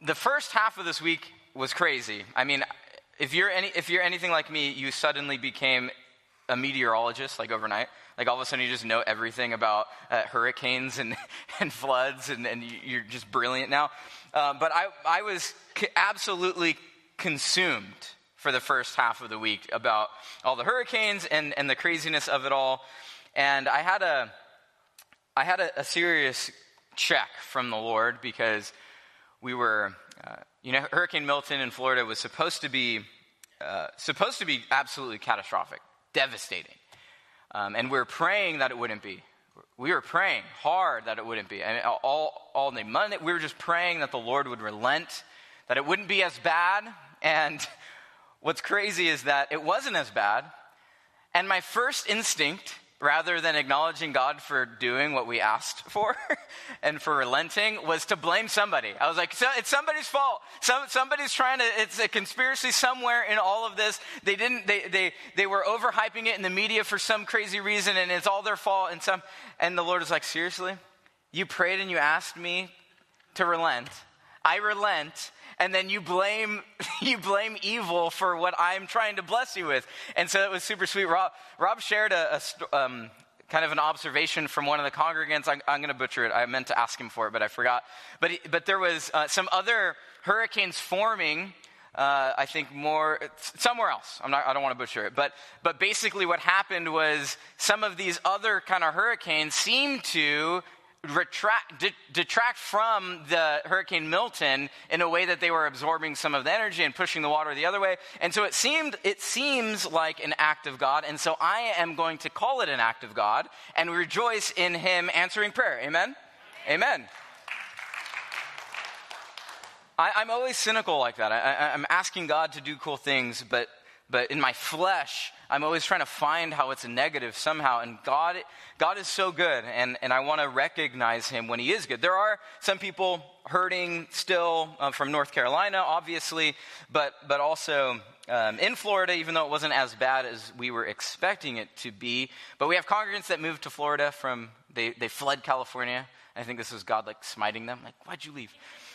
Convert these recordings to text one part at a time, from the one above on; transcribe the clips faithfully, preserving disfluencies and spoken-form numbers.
the first half of this week was crazy. I mean, if you're any, if you're anything like me, you suddenly became a meteorologist, like overnight. Like all of a sudden you just know everything about uh, hurricanes and, and floods, and, and you're just brilliant now. Uh, but I, I was c- absolutely consumed for the first half of the week about all the hurricanes and, and the craziness of it all. And I had a, I had a, a serious check from the Lord, because we were, uh, you know, Hurricane Milton in Florida was supposed to be, uh, supposed to be absolutely catastrophic, devastating. Um, and we were praying that it wouldn't be. We were praying hard that it wouldn't be. I mean, all, all day Monday, we were just praying that the Lord would relent, that it wouldn't be as bad. And what's crazy is that it wasn't as bad. And my first instinct, rather than acknowledging God for doing what we asked for and for relenting, was to blame somebody. I was like, so it's somebody's fault. Some, somebody's trying to, it's a conspiracy somewhere in all of this. They didn't, they, they, they were overhyping it in the media for some crazy reason, and it's all their fault. And some, and the Lord is like, seriously? You prayed and you asked me to relent. I relent. And then you blame you blame evil for what I'm trying to bless you with. And so it was super sweet. Rob, Rob shared a, a um, kind of an observation from one of the congregants. I'm, I'm going to butcher it. I meant to ask him for it, but I forgot. But he, but there was uh, some other hurricanes forming. Uh, I think more somewhere else. I'm not. I don't want to butcher it. But but basically, what happened was some of these other kind of hurricanes seemed to retract, de- detract from the Hurricane Milton in a way that they were absorbing some of the energy and pushing the water the other way. And so it seemed, it seems like an act of God. And so I am going to call it an act of God and rejoice in him answering prayer. Amen? Amen. Amen. I, I'm always cynical like that. I, I, I'm asking God to do cool things, but But in my flesh, I'm always trying to find how it's a negative somehow. And God God is so good, and, and I want to recognize him when he is good. There are some people hurting still uh, from North Carolina, obviously, but, but also um, in Florida, even though it wasn't as bad as we were expecting it to be. But we have congregants that moved to Florida from, they, they fled California. I think this was God like smiting them, like, why'd you leave?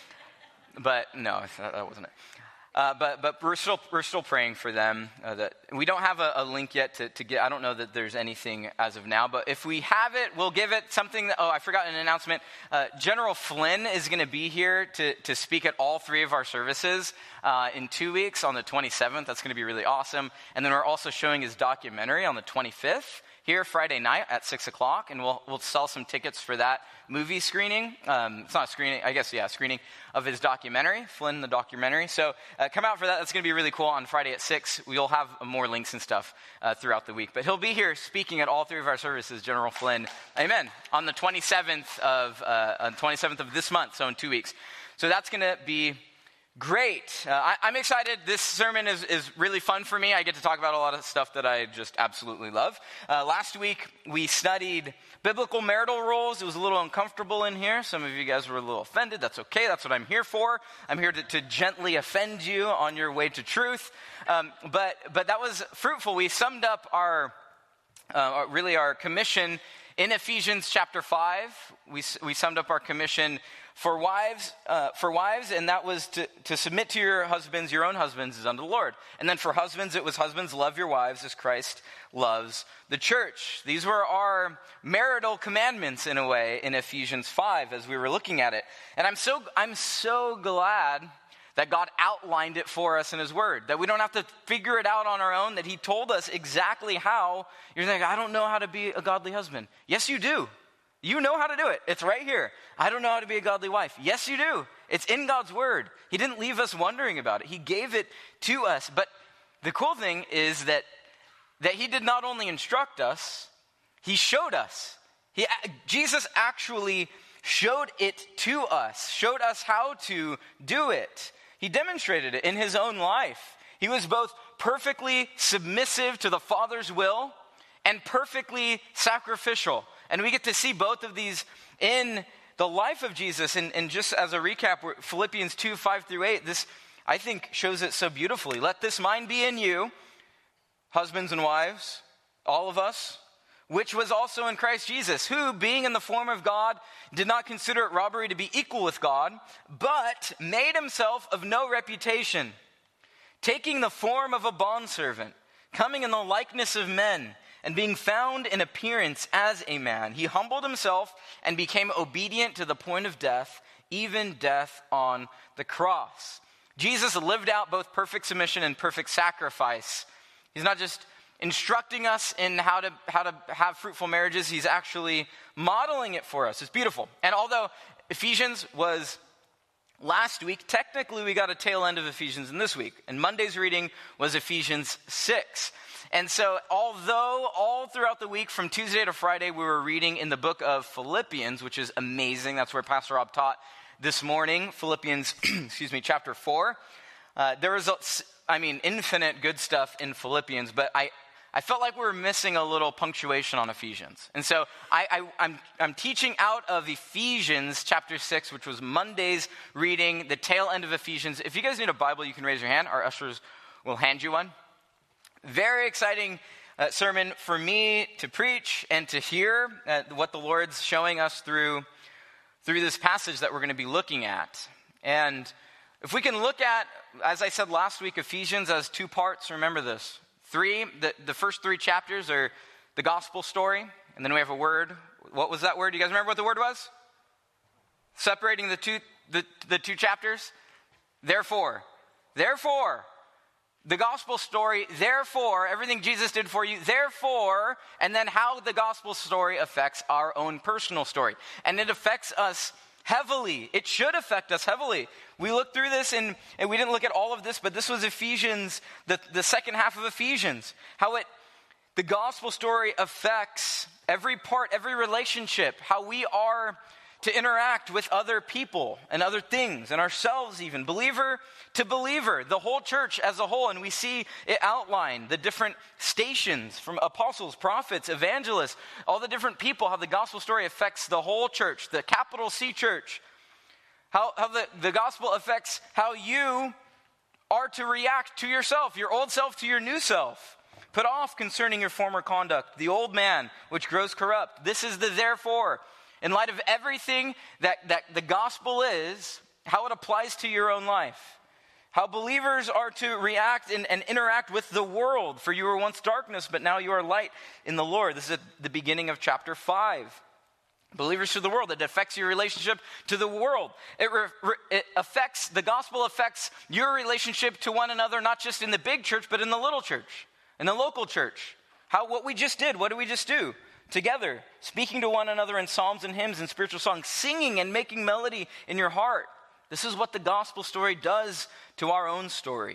But no, that wasn't it. Uh, but but we're still we're still praying for them. Uh, that we don't have a, a link yet to, to get. I don't know that there's anything as of now. But if we have it, we'll give it something. That, oh, I forgot an announcement. Uh, General Flynn is going to be here to to speak at all three of our services uh, in two weeks on the twenty-seventh. That's going to be really awesome. And then we're also showing his documentary on the twenty-fifth here Friday night at six o'clock, and we'll we'll sell some tickets for that movie screening. Um, it's not a screening, I guess, yeah, screening of his documentary, Flynn the documentary. So uh, come out for that. That's going to be really cool on Friday at six. We'll have more links and stuff uh, throughout the week. But he'll be here speaking at all three of our services, General Flynn. Amen. On the twenty-seventh of uh, on twenty-seventh of this month, so in two weeks. So that's going to be great. Uh, I, I'm excited. This sermon is, is really fun for me. I get to talk about a lot of stuff that I just absolutely love. Uh, last week, we studied biblical marital roles. It was a little uncomfortable in here. Some of you guys were a little offended. That's okay. That's what I'm here for. I'm here to, to gently offend you on your way to truth. Um, but but that was fruitful. We summed up our, uh, really our commission in Ephesians chapter five. We, we summed up our commission For wives, uh, for wives, and that was to, to submit to your husbands, your own husbands, as unto the Lord. And then for husbands, it was husbands, love your wives as Christ loves the church. These were our marital commandments in a way in Ephesians five as we were looking at it. And I'm so I'm so glad that God outlined it for us in his word, that we don't have to figure it out on our own, that he told us exactly how. You're like, I don't know how to be a godly husband. Yes, you do. You know how to do it. It's right here. I don't know how to be a godly wife. Yes, you do. It's in God's word. He didn't leave us wondering about it. He gave it to us. But the cool thing is that, that he did not only instruct us, he showed us. He, Jesus actually showed it to us, showed us how to do it. He demonstrated it in his own life. He was both perfectly submissive to the Father's will and perfectly sacrificial. And we get to see both of these in the life of Jesus. And, and just as a recap, Philippians two, five through eight, this, I think, shows it so beautifully. Let this mind be in you, husbands and wives, all of us, which was also in Christ Jesus, who, being in the form of God, did not consider it robbery to be equal with God, but made himself of no reputation, taking the form of a bondservant, coming in the likeness of men, and being found in appearance as a man. He humbled himself and became obedient to the point of death, even death on the cross. Jesus lived out both perfect submission and perfect sacrifice. He's not just instructing us in how to how to have fruitful marriages, he's actually modeling it for us. It's beautiful. And although Ephesians was last week, technically we got a tail end of Ephesians in this week. And Monday's reading was Ephesians six. And so although all throughout the week from Tuesday to Friday we were reading in the book of Philippians, which is amazing. That's where Pastor Rob taught this morning, Philippians, excuse me, chapter four. Uh, there was, a, I mean, infinite good stuff in Philippians, but I I felt like we were missing a little punctuation on Ephesians. And so I, I, I'm, I'm teaching out of Ephesians chapter six, which was Monday's reading, the tail end of Ephesians. If you guys need a Bible, you can raise your hand. Our ushers will hand you one. Very exciting uh, sermon for me to preach and to hear uh, what the Lord's showing us through, through this passage that we're going to be looking at. And if we can look at, as I said last week, Ephesians as two parts, remember this. Three, the, the first three chapters are the gospel story, and then we have a word. What was that word? You guys remember what the word was? Separating the two the, the two chapters? Therefore. Therefore. The gospel story, therefore, everything Jesus did for you, therefore, and then how the gospel story affects our own personal story. And it affects us heavily. It should affect us heavily. We looked through this and, and we didn't look at all of this, but this was Ephesians, the, the second half of Ephesians. How it, the gospel story affects every part, every relationship, how we are to interact with other people and other things and ourselves even, believer to believer, the whole church as a whole. And we see it outlined, the different stations from apostles, prophets, evangelists, all the different people, how the gospel story affects the whole church, the capital C church, how, how the, the gospel affects how you are to react to yourself, your old self to your new self. Put off concerning your former conduct, the old man, which grows corrupt. This is the therefore. In light of everything that, that the gospel is, how it applies to your own life. How believers are to react and, and interact with the world. For you were once darkness, but now you are light in the Lord. This is at the beginning of chapter five. Believers to the world. It affects your relationship to the world. It, re, re, it affects, the gospel affects your relationship to one another, not just in the big church, but in the little church, in the local church. How, what we just did, what did we just do? Together, speaking to one another in psalms and hymns and spiritual songs, singing and making melody in your heart. This is what the gospel story does to our own story.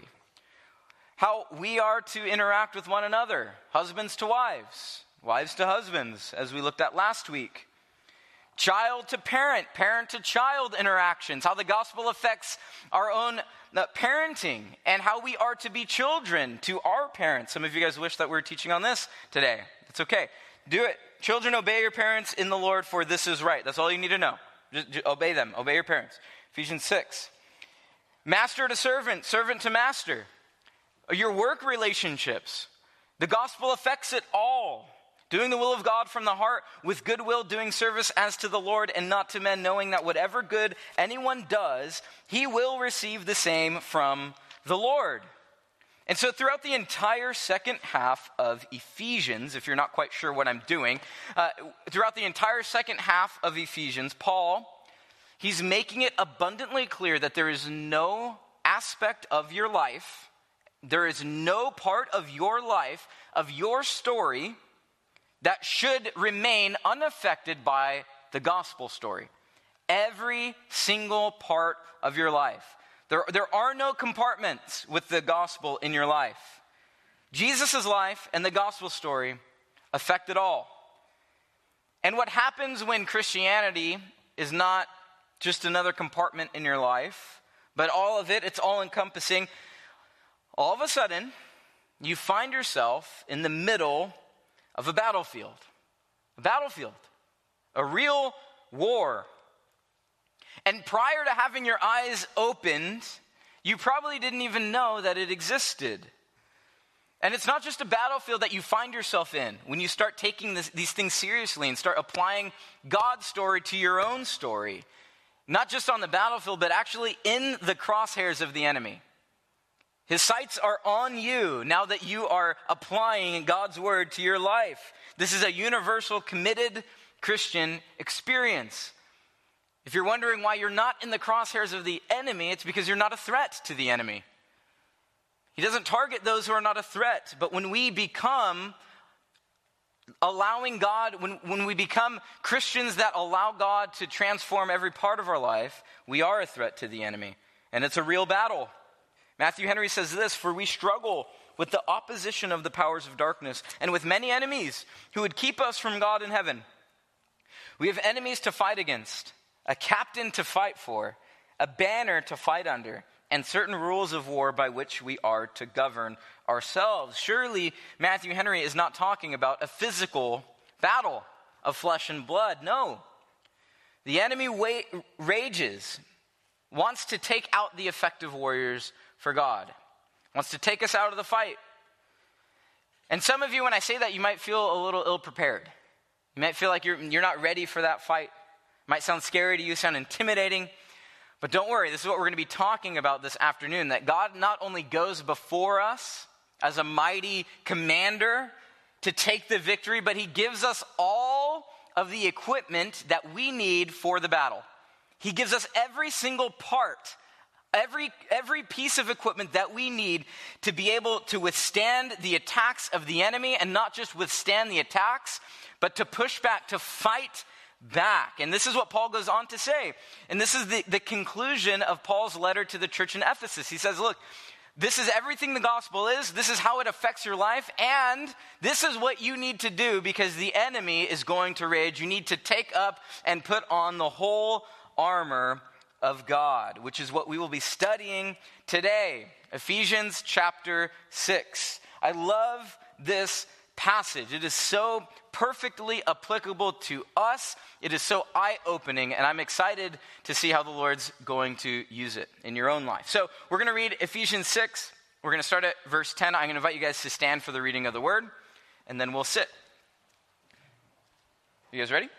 How we are to interact with one another, husbands to wives, wives to husbands, as we looked at last week. Child to parent, parent to child interactions, how the gospel affects our own uh, parenting, and how we are to be children to our parents. Some of you guys wish that we were teaching on this today. It's okay. Do it. Children, obey your parents in the Lord, for this is right. That's all you need to know. Just, just obey them. Obey your parents. Ephesians six. Master to servant, servant to master. Your work relationships. The gospel affects it all. Doing the will of God from the heart with goodwill, doing service as to the Lord and not to men, knowing that whatever good anyone does, he will receive the same from the Lord. And so throughout the entire second half of Ephesians, if you're not quite sure what I'm doing, uh, throughout the entire second half of Ephesians, Paul, he's making it abundantly clear that there is no aspect of your life, there is no part of your life, of your story, that should remain unaffected by the gospel story. Every single part of your life. There, there are no compartments with the gospel in your life. Jesus' life and the gospel story affect it all. And what happens when Christianity is not just another compartment in your life, but all of it, it's all encompassing, all of a sudden, you find yourself in the middle of a battlefield. A battlefield. A real war. And prior to having your eyes opened, you probably didn't even know that it existed. And it's not just a battlefield that you find yourself in when you start taking this, these things seriously and start applying God's story to your own story. Not just on the battlefield, but actually in the crosshairs of the enemy. His sights are on you now that you are applying God's word to your life. This is a universal, committed Christian experience. If you're wondering why you're not in the crosshairs of the enemy, it's because you're not a threat to the enemy. He doesn't target those who are not a threat. But when we become allowing God, when, when we become Christians that allow God to transform every part of our life, we are a threat to the enemy. And it's a real battle. Matthew Henry says this, "For we struggle with the opposition of the powers of darkness and with many enemies who would keep us from God in heaven. We have enemies to fight against, a captain to fight for, a banner to fight under, and certain rules of war by which we are to govern ourselves." Surely Matthew Henry is not talking about a physical battle of flesh and blood. No. The enemy wa- rages, wants to take out the effective warriors for God, wants to take us out of the fight. And some of you, when I say that, you might feel a little ill-prepared. You might feel like you're, you're not ready for that fight. It might sound scary to you, sound intimidating. But don't worry, this is what we're going to be talking about this afternoon, that God not only goes before us as a mighty commander to take the victory, but he gives us all of the equipment that we need for the battle. He gives us every single part, every, every piece of equipment that we need to be able to withstand the attacks of the enemy, and not just withstand the attacks, but to push back, to fight back. And this is what Paul goes on to say. And this is the, the conclusion of Paul's letter to the church in Ephesus. He says, look, this is everything the gospel is. This is how it affects your life. And this is what you need to do because the enemy is going to rage. You need to take up and put on the whole armor of God, which is what we will be studying today. Ephesians chapter six. I love this passage. It is so perfectly applicable to us. It is so eye-opening, and I'm excited to see how the Lord's going to use it in your own life. So we're going to read Ephesians six. We're going to start at verse ten. I'm going to invite you guys to stand for the reading of the word, and then we'll sit. You guys ready?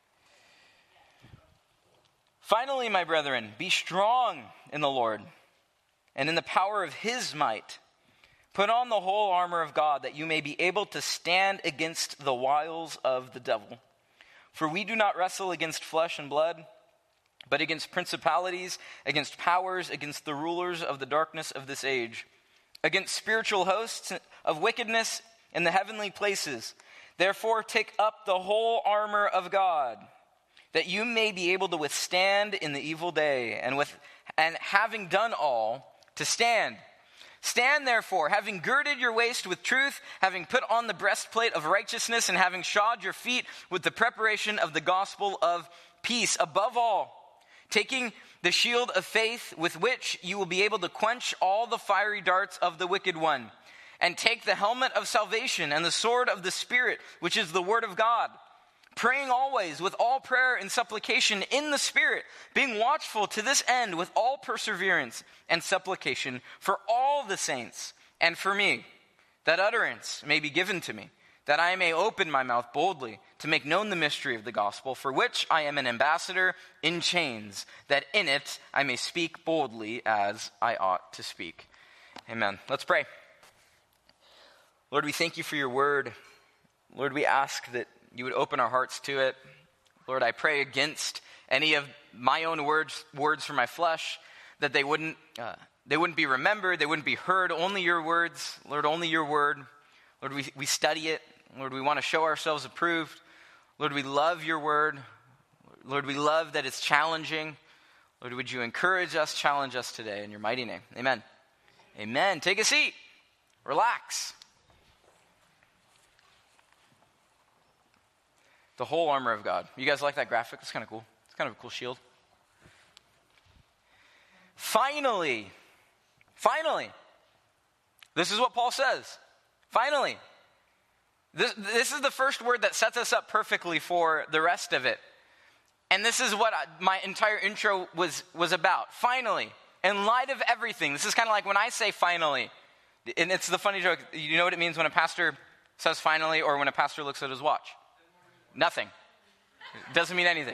"Finally, my brethren, be strong in the Lord and in the power of his might. Put on the whole armor of God, that you may be able to stand against the wiles of the devil. For we do not wrestle against flesh and blood, but against principalities, against powers, against the rulers of the darkness of this age, against spiritual hosts of wickedness in the heavenly places. Therefore, take up the whole armor of God, that you may be able to withstand in the evil day, and with and having done all, to stand. Stand therefore, having girded your waist with truth, having put on the breastplate of righteousness, and having shod your feet with the preparation of the gospel of peace. Above all, taking the shield of faith, with which you will be able to quench all the fiery darts of the wicked one. And take the helmet of salvation and the sword of the Spirit, which is the word of God. Praying always with all prayer and supplication in the Spirit, being watchful to this end with all perseverance and supplication for all the saints and for me, that utterance may be given to me, that I may open my mouth boldly to make known the mystery of the gospel, for which I am an ambassador in chains, that in it I may speak boldly as I ought to speak." Amen. Let's pray. Lord, we thank you for your word. Lord, we ask that you would open our hearts to it. Lord, I pray against any of my own words words from my flesh, that they wouldn't uh, they wouldn't be remembered, they wouldn't be heard. Only your words, Lord, only your word. Lord, we, we study it. Lord, we want to show ourselves approved. Lord, we love your word. Lord, we love that it's challenging. Lord, would you encourage us, challenge us today in your mighty name. Amen. Amen. Take a seat. Relax. The whole armor of God. You guys like that graphic? It's kind of cool. It's kind of a cool shield. Finally, finally, this is what Paul says. Finally. This, this is the first word that sets us up perfectly for the rest of it. And this is what I, my entire intro was, was about. Finally, in light of everything, this is kind of like when I say finally, And it's the funny joke. You know what it means when a pastor says finally, or when a pastor looks at his watch? Nothing. It doesn't mean anything.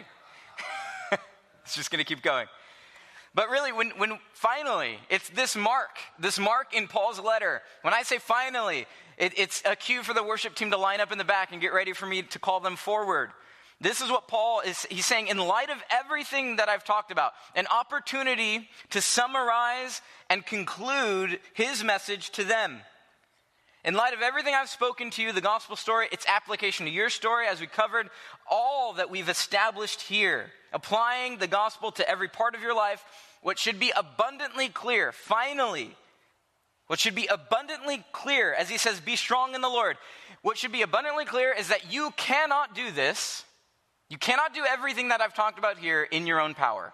It's just going to keep going. But really, when, when finally, it's this mark, this mark in Paul's letter. When I say finally, it, it's a cue for the worship team to line up in the back and get ready for me to call them forward. This is what Paul is, he's saying, in light of everything that I've talked about, an opportunity to summarize and conclude his message to them. In light of everything I've spoken to you, the gospel story, its application to your story, as we covered all that we've established here, applying the gospel to every part of your life, what should be abundantly clear, finally, what should be abundantly clear, as he says, be strong in the Lord. What should be abundantly clear is that you cannot do this. You cannot do everything that I've talked about here in your own power.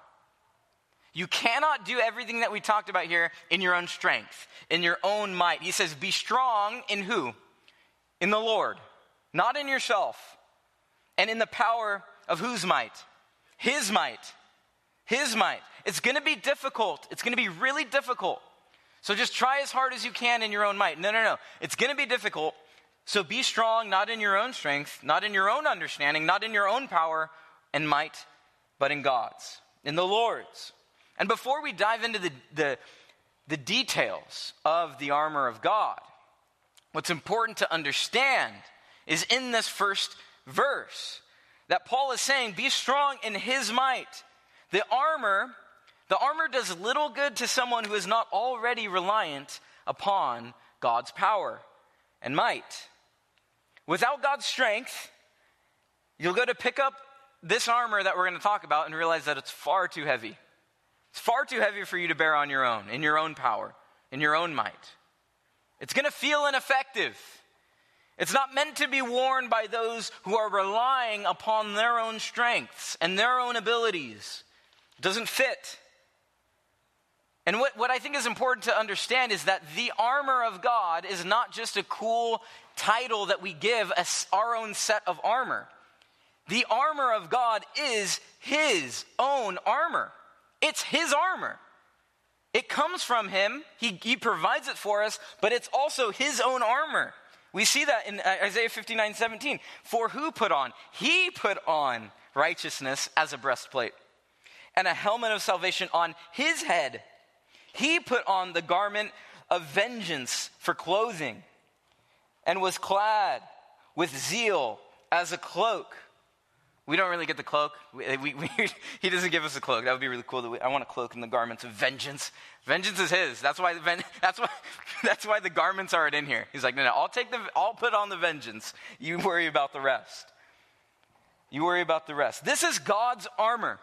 You cannot do everything that we talked about here in your own strength, in your own might. He says, be strong in who? In the Lord, not in yourself, and in the power of whose might? His might. His might. It's going to be difficult. It's going to be really difficult. So just try as hard as you can in your own might. No, no, no. It's going to be difficult. So be strong, not in your own strength, not in your own understanding, not in your own power and might, but in God's, in the Lord's. And before we dive into the, the, the details of the armor of God, what's important to understand is in this first verse that Paul is saying, be strong in his might. The armor, the armor does little good to someone who is not already reliant upon God's power and might. Without God's strength, you'll go to pick up this armor that we're going to talk about and realize that it's far too heavy. It's far too heavy for you to bear on your own, in your own power, in your own might. It's going to feel ineffective. It's not meant to be worn by those who are relying upon their own strengths and their own abilities. It doesn't fit. And what, what I think is important to understand is that the armor of God is not just a cool title that we give as our own set of armor. The armor of God is his own armor. It's his armor. It comes from him. He, he provides it for us, but it's also his own armor. We see that in Isaiah fifty-nine seventeen. For who put on? He put on righteousness as a breastplate and a helmet of salvation on his head. He put on the garment of vengeance for clothing and was clad with zeal as a cloak. We don't really get the cloak. We, we, we, he doesn't give us a cloak. That would be really cool. That we, I want a cloak in the garments of vengeance. Vengeance is his. That's why. The, that's why. That's why the garments aren't in here. He's like, no, no. I'll take the. I'll put on the vengeance. You worry about the rest. You worry about the rest. This is God's armor.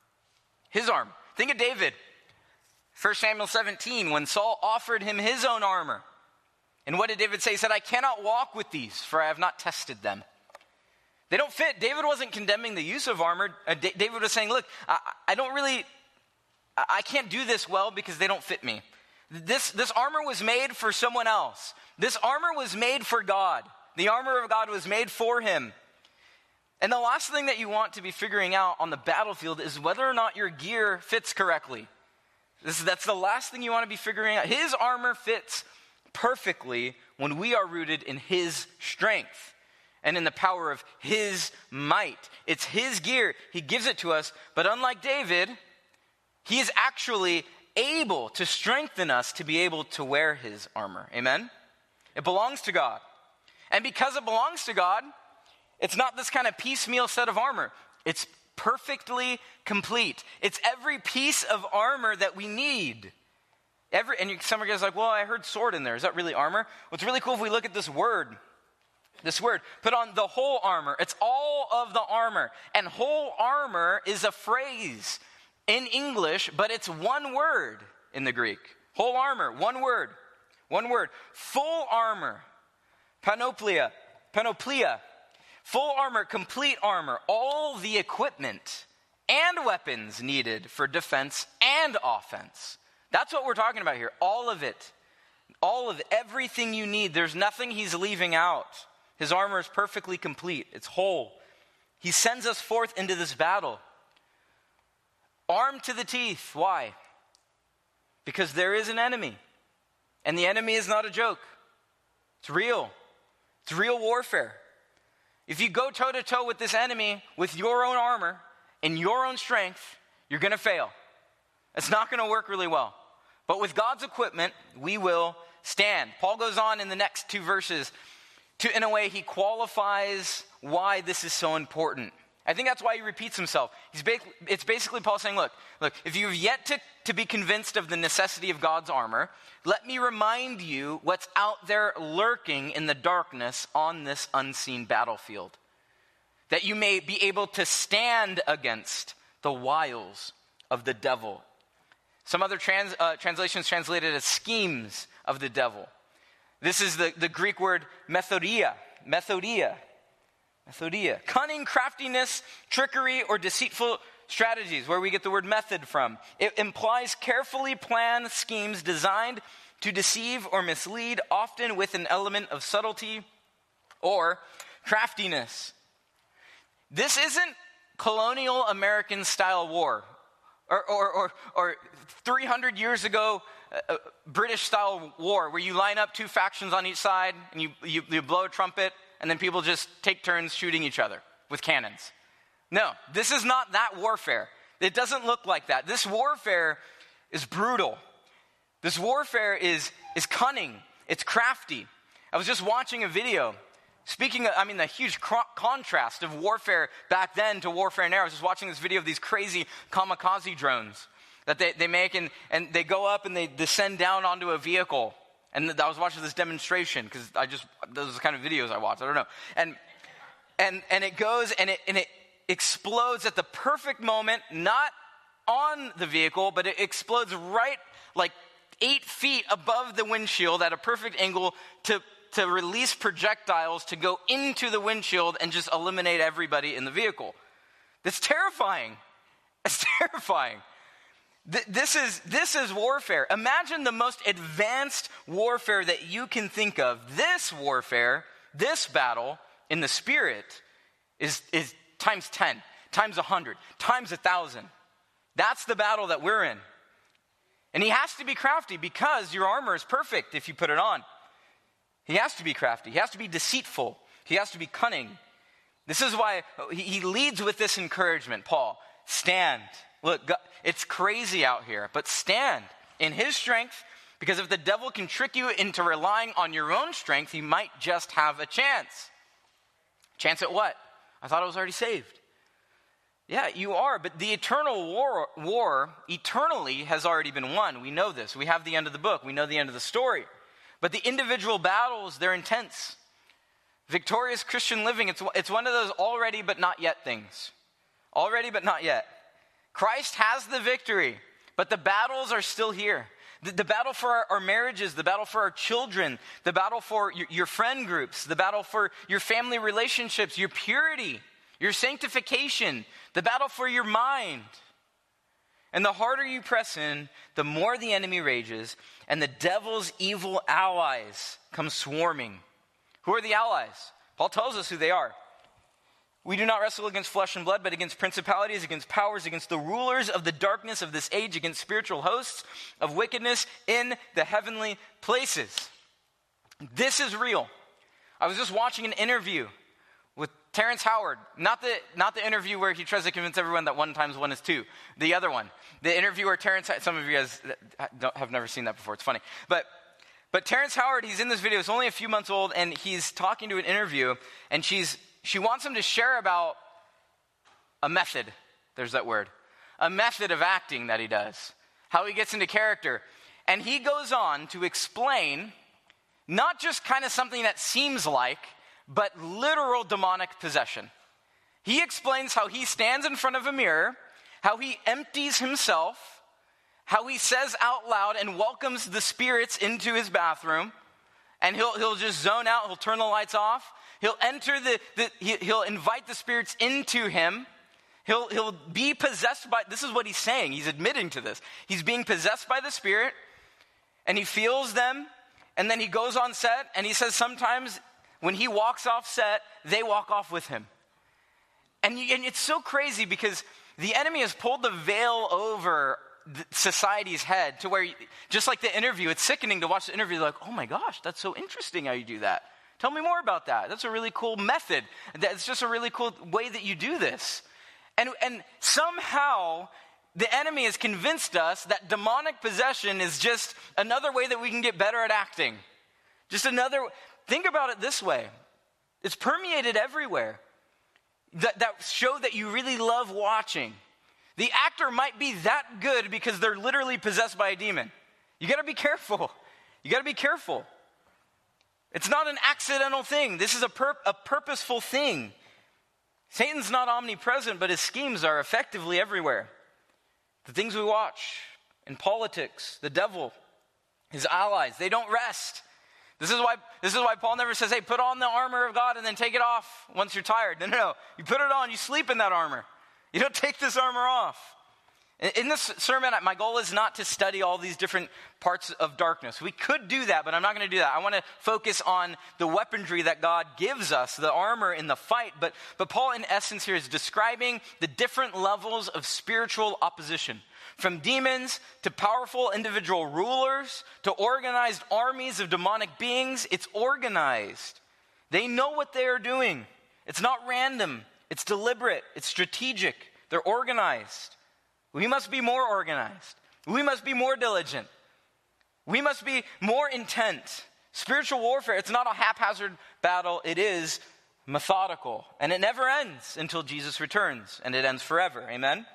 His armor. Think of David. First Samuel seventeen, when Saul offered him his own armor. And what did David say? He said, I cannot walk with these, for I have not tested them. They don't fit. David wasn't condemning the use of armor. Uh, D- David was saying, look, I, I don't really, I, I can't do this well because they don't fit me. This, this armor was made for someone else. This armor was made for God. The armor of God was made for him. And the last thing that you want to be figuring out on the battlefield is whether or not your gear fits correctly. This, that's the last thing you want to be figuring out. His armor fits perfectly when we are rooted in his strength and in the power of his might. It's his gear. He gives it to us. But unlike David, he is actually able to strengthen us to be able to wear his armor. Amen? It belongs to God. And because it belongs to God, it's not this kind of piecemeal set of armor. It's perfectly complete. It's every piece of armor that we need. Every, and you, some of you guys are like, well, I heard sword in there. Is that really armor? What's really cool if we look at this word, this word, put on the whole armor. It's all of the armor. And whole armor is a phrase in English, but it's one word in the Greek. Whole armor, one word, one word. Full armor, panoplia, panoplia. Full armor, complete armor, all the equipment and weapons needed for defense and offense. That's what we're talking about here. All of it. All of it. Everything you need. There's nothing he's leaving out. His armor is perfectly complete. It's whole. He sends us forth into this battle. Armed to the teeth. Why? Because there is an enemy. And the enemy is not a joke. It's real. It's real warfare. If you go toe-to-toe with this enemy with your own armor and your own strength, you're going to fail. It's not going to work really well. But with God's equipment, we will stand. Paul goes on in the next two verses to, in a way, he qualifies why this is so important. I think that's why he repeats himself. He's ba- it's basically Paul saying, look, look, if you've yet to, to be convinced of the necessity of God's armor, let me remind you what's out there lurking in the darkness on this unseen battlefield, that you may be able to stand against the wiles of the devil. Some other trans, uh, translations translate it as schemes of the devil. This is the, the Greek word methodia, methodia. Methodia, cunning, craftiness, trickery, or deceitful strategies, where we get the word method from. It implies carefully planned schemes designed to deceive or mislead, often with an element of subtlety or craftiness. This isn't colonial American style war, or or or, or three hundred years ago uh, British style war, where you line up two factions on each side and you, you, you blow a trumpet. And then people just take turns shooting each other with cannons. No, this is not that warfare. It doesn't look like that. This warfare is brutal. This warfare is, is cunning. It's crafty. I was just watching a video. Speaking of, I mean, the huge cro- contrast of warfare back then to warfare now. I was just watching this video of these crazy kamikaze drones that they, they make, and, and they go up and they descend down onto a vehicle. And I was watching this demonstration because I just, those are the kind of videos I watch. I don't know. And and and it goes and it and it explodes at the perfect moment, not on the vehicle, but it explodes right like eight feet above the windshield at a perfect angle to, to release projectiles to go into the windshield and just eliminate everybody in the vehicle. That's terrifying. It's terrifying. This is, this is warfare. Imagine the most advanced warfare that you can think of. This warfare, this battle in the spirit is, is times ten, times one hundred, times one thousand. That's the battle that we're in. And he has to be crafty because your armor is perfect if you put it on. He has to be crafty. He has to be deceitful. He has to be cunning. This is why he leads with this encouragement, Paul. Stand. Look, God, it's crazy out here, but stand in his strength, because if the devil can trick you into relying on your own strength, he might just have a chance. Chance at what? I thought I was already saved. Yeah, you are, but the eternal war, war eternally has already been won. We know this. We have the end of the book. We know the end of the story. But the individual battles, they're intense. Victorious Christian living, it's, it's one of those already but not yet things. Already but not yet. Christ has the victory, but the battles are still here. The, the battle for our, our marriages, the battle for our children, the battle for your, your friend groups, the battle for your family relationships, your purity, your sanctification, the battle for your mind. And the harder you press in, the more the enemy rages, and the devil's evil allies come swarming. Who are the allies? Paul tells us who they are. We do not wrestle against flesh and blood, but against principalities, against powers, against the rulers of the darkness of this age, against spiritual hosts of wickedness in the heavenly places. This is real. I was just watching an interview with Terrence Howard. Not the, not the interview where he tries to convince everyone that one times one is two. The other one. The interview where Terrence, some of you guys don't, have never seen that before. It's funny. But but Terrence Howard, he's in this video. It's only a few months old, and he's talking to an interview, and she's She wants him to share about a method, there's that word, a method of acting that he does, how he gets into character. And he goes on to explain not just kind of something that seems like, but literal demonic possession. He explains how he stands in front of a mirror, how he empties himself, how he says out loud and welcomes the spirits into his bathroom, and he'll, he'll just zone out, he'll turn the lights off. He'll enter the, the he, he'll invite the spirits into him. He'll, he'll be possessed by, this is what he's saying. He's admitting to this. He's being possessed by the spirit, and he feels them, and then he goes on set, and he says sometimes when he walks off set, they walk off with him. And, you, and it's so crazy because the enemy has pulled the veil over society's head to where, you, just like the interview, it's sickening to watch the interview. Like, oh my gosh, that's so interesting how you do that. Tell me more about that. That's a really cool method. That's just a really cool way that you do this. And, and somehow the enemy has convinced us that demonic possession is just another way that we can get better at acting. Just another, think about it this way. It's permeated everywhere. That, that show that you really love watching. The actor might be that good because they're literally possessed by a demon. You got to be careful. You got to be careful. It's not an accidental thing. This is a, pur- a purposeful thing. Satan's not omnipresent, but his schemes are effectively everywhere. The things we watch in politics, the devil, his allies, they don't rest. This is why this is why Paul never says, hey, put on the armor of God and then take it off once you're tired. No, no, no. You put it on, you sleep in that armor. You don't take this armor off. In this sermon, my goal is not to study all these different parts of darkness. We could do that, but I'm not going to do that. I want to focus on the weaponry that God gives us, the armor in the fight. But, but Paul, in essence, here is describing the different levels of spiritual opposition. From demons to powerful individual rulers to organized armies of demonic beings, it's organized. They know what they are doing. It's not random. It's deliberate. It's strategic. They're organized. We must be more organized. We must be more diligent. We must be more intent. Spiritual warfare, it's not a haphazard battle. It is methodical. And it never ends until Jesus returns. And it ends forever. Amen?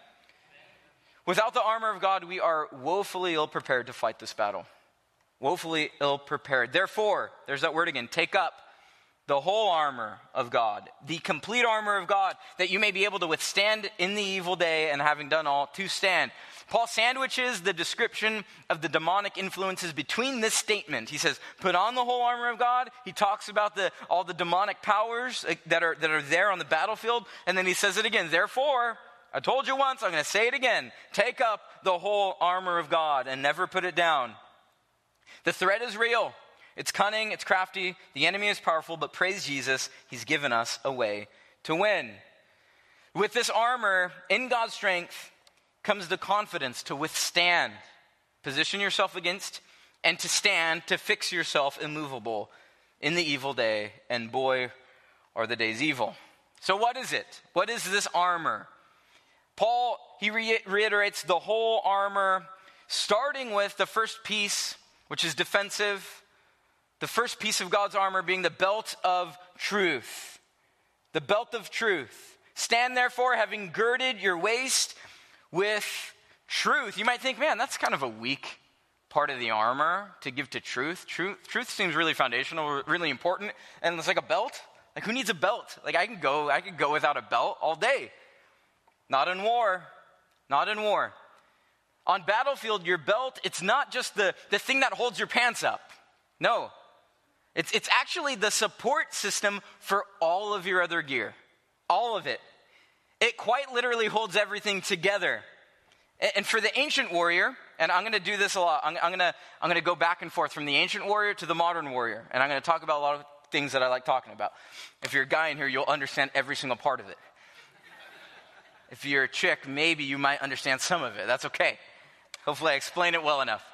Without the armor of God, we are woefully ill-prepared to fight this battle. Woefully ill-prepared. Therefore, there's that word again, take up the whole armor of God, the complete armor of God, that you may be able to withstand in the evil day, and having done all, to stand. Paul sandwiches the description of the demonic influences between this statement. He says, put on the whole armor of God. He talks about the all the demonic powers that are, that are there on the battlefield. And then he says it again. Therefore, I told you once, I'm going to say it again. Take up the whole armor of God and never put it down. The threat is real. It's cunning, it's crafty, the enemy is powerful, but praise Jesus, he's given us a way to win. With this armor, in God's strength, comes the confidence to withstand, position yourself against, and to stand, to fix yourself immovable in the evil day, and boy, are the days evil. So what is it? What is this armor? Paul, he re- reiterates the whole armor, starting with the first piece, which is defensive. The first piece of God's armor being the belt of truth. The belt of truth. Stand therefore, having girded your waist with truth. You might think, man, that's kind of a weak part of the armor to give to truth. Truth, truth seems really foundational, really important. And it's like a belt. Like, who needs a belt? Like, I can go, I could go without a belt all day. Not in war. Not in war. On battlefield, your belt, it's not just the, the thing that holds your pants up. No. It's, it's actually the support system for all of your other gear. All of it. It quite literally holds everything together. And, and for the ancient warrior, and I'm going to do this a lot. I'm, I'm going to I'm going to go back and forth from the ancient warrior to the modern warrior. And I'm going to talk about a lot of things that I like talking about. If you're a guy in here, you'll understand every single part of it. If you're a chick, maybe you might understand some of it. That's okay. Hopefully I explain it well enough.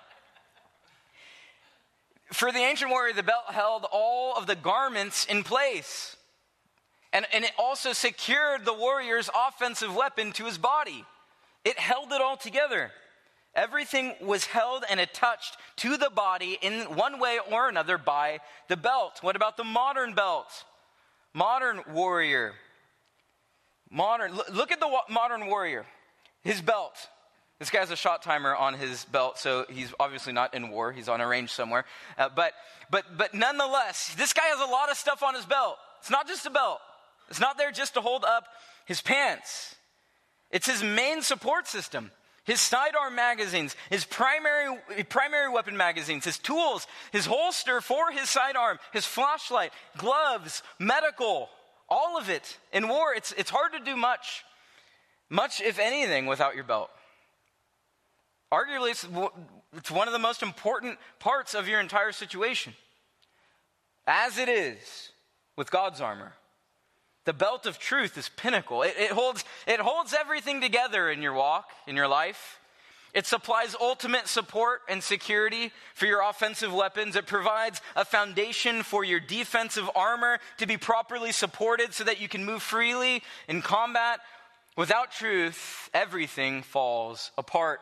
For the ancient warrior, the belt held all of the garments in place. And, and it also secured the warrior's offensive weapon to his body. It held it all together. Everything was held and attached to the body in one way or another by the belt. What about the modern belt? Modern warrior. Modern. Look at the modern warrior. His belt. This guy has a shot timer on his belt, so he's obviously not in war. He's on a range somewhere. Uh, but, but, but nonetheless, this guy has a lot of stuff on his belt. It's not just a belt. It's not there just to hold up his pants. It's his main support system. His sidearm magazines, his primary, primary weapon magazines, his tools, his holster for his sidearm, his flashlight, gloves, medical, all of it. In war, it's, it's hard to do much, much if anything, without your belt. Arguably, it's, it's one of the most important parts of your entire situation. As it is with God's armor. The belt of truth is pinnacle. It, it holds, it holds everything together in your walk, in your life. It supplies ultimate support and security for your offensive weapons. It provides a foundation for your defensive armor to be properly supported so that you can move freely in combat. Without truth, everything falls apart.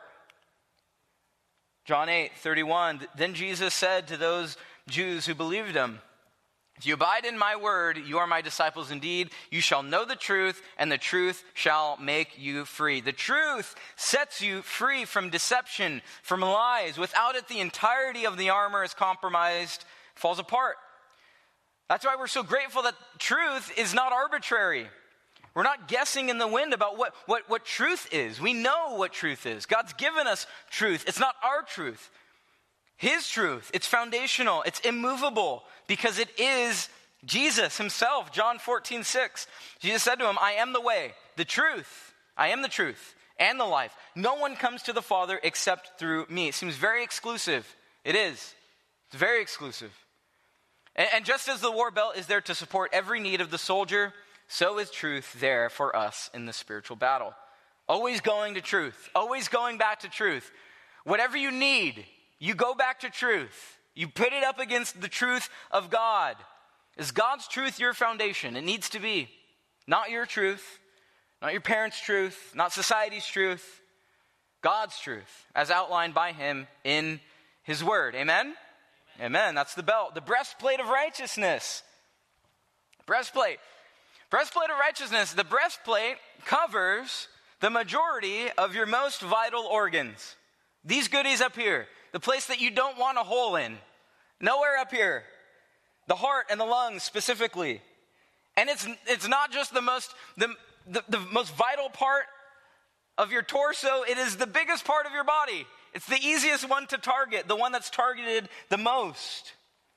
John eight thirty-one, then Jesus said to those Jews who believed him, if you abide in my word, you are my disciples indeed. You shall know the truth, and the truth shall make you free. The truth sets you free from deception, from lies. Without it, the entirety of the armor is compromised, falls apart. That's why we're so grateful that truth is not arbitrary. We're not guessing in the wind about what, what, what truth is. We know what truth is. God's given us truth. It's not our truth. His truth. It's foundational. It's immovable because it is Jesus himself. John fourteen six. Jesus said to him, I am the way, the truth. I am the truth and the life. No one comes to the Father except through me. It seems very exclusive. It is. It's very exclusive. And, and just as the war belt is there to support every need of the soldier, so is truth there for us in the spiritual battle. Always going to truth. Always going back to truth. Whatever you need, you go back to truth. You put it up against the truth of God. Is God's truth your foundation? It needs to be. Not your truth, not your parents' truth, not society's truth. God's truth, as outlined by him in his word. Amen? Amen. Amen. That's the belt. The breastplate of righteousness. Breastplate. Breastplate of righteousness. The breastplate covers the majority of your most vital organs. These goodies up here. The place that you don't want a hole in. Nowhere up here. The heart and the lungs specifically. And it's it's not just the most the, the, the most vital part of your torso. It is the biggest part of your body. It's the easiest one to target. The one that's targeted the most.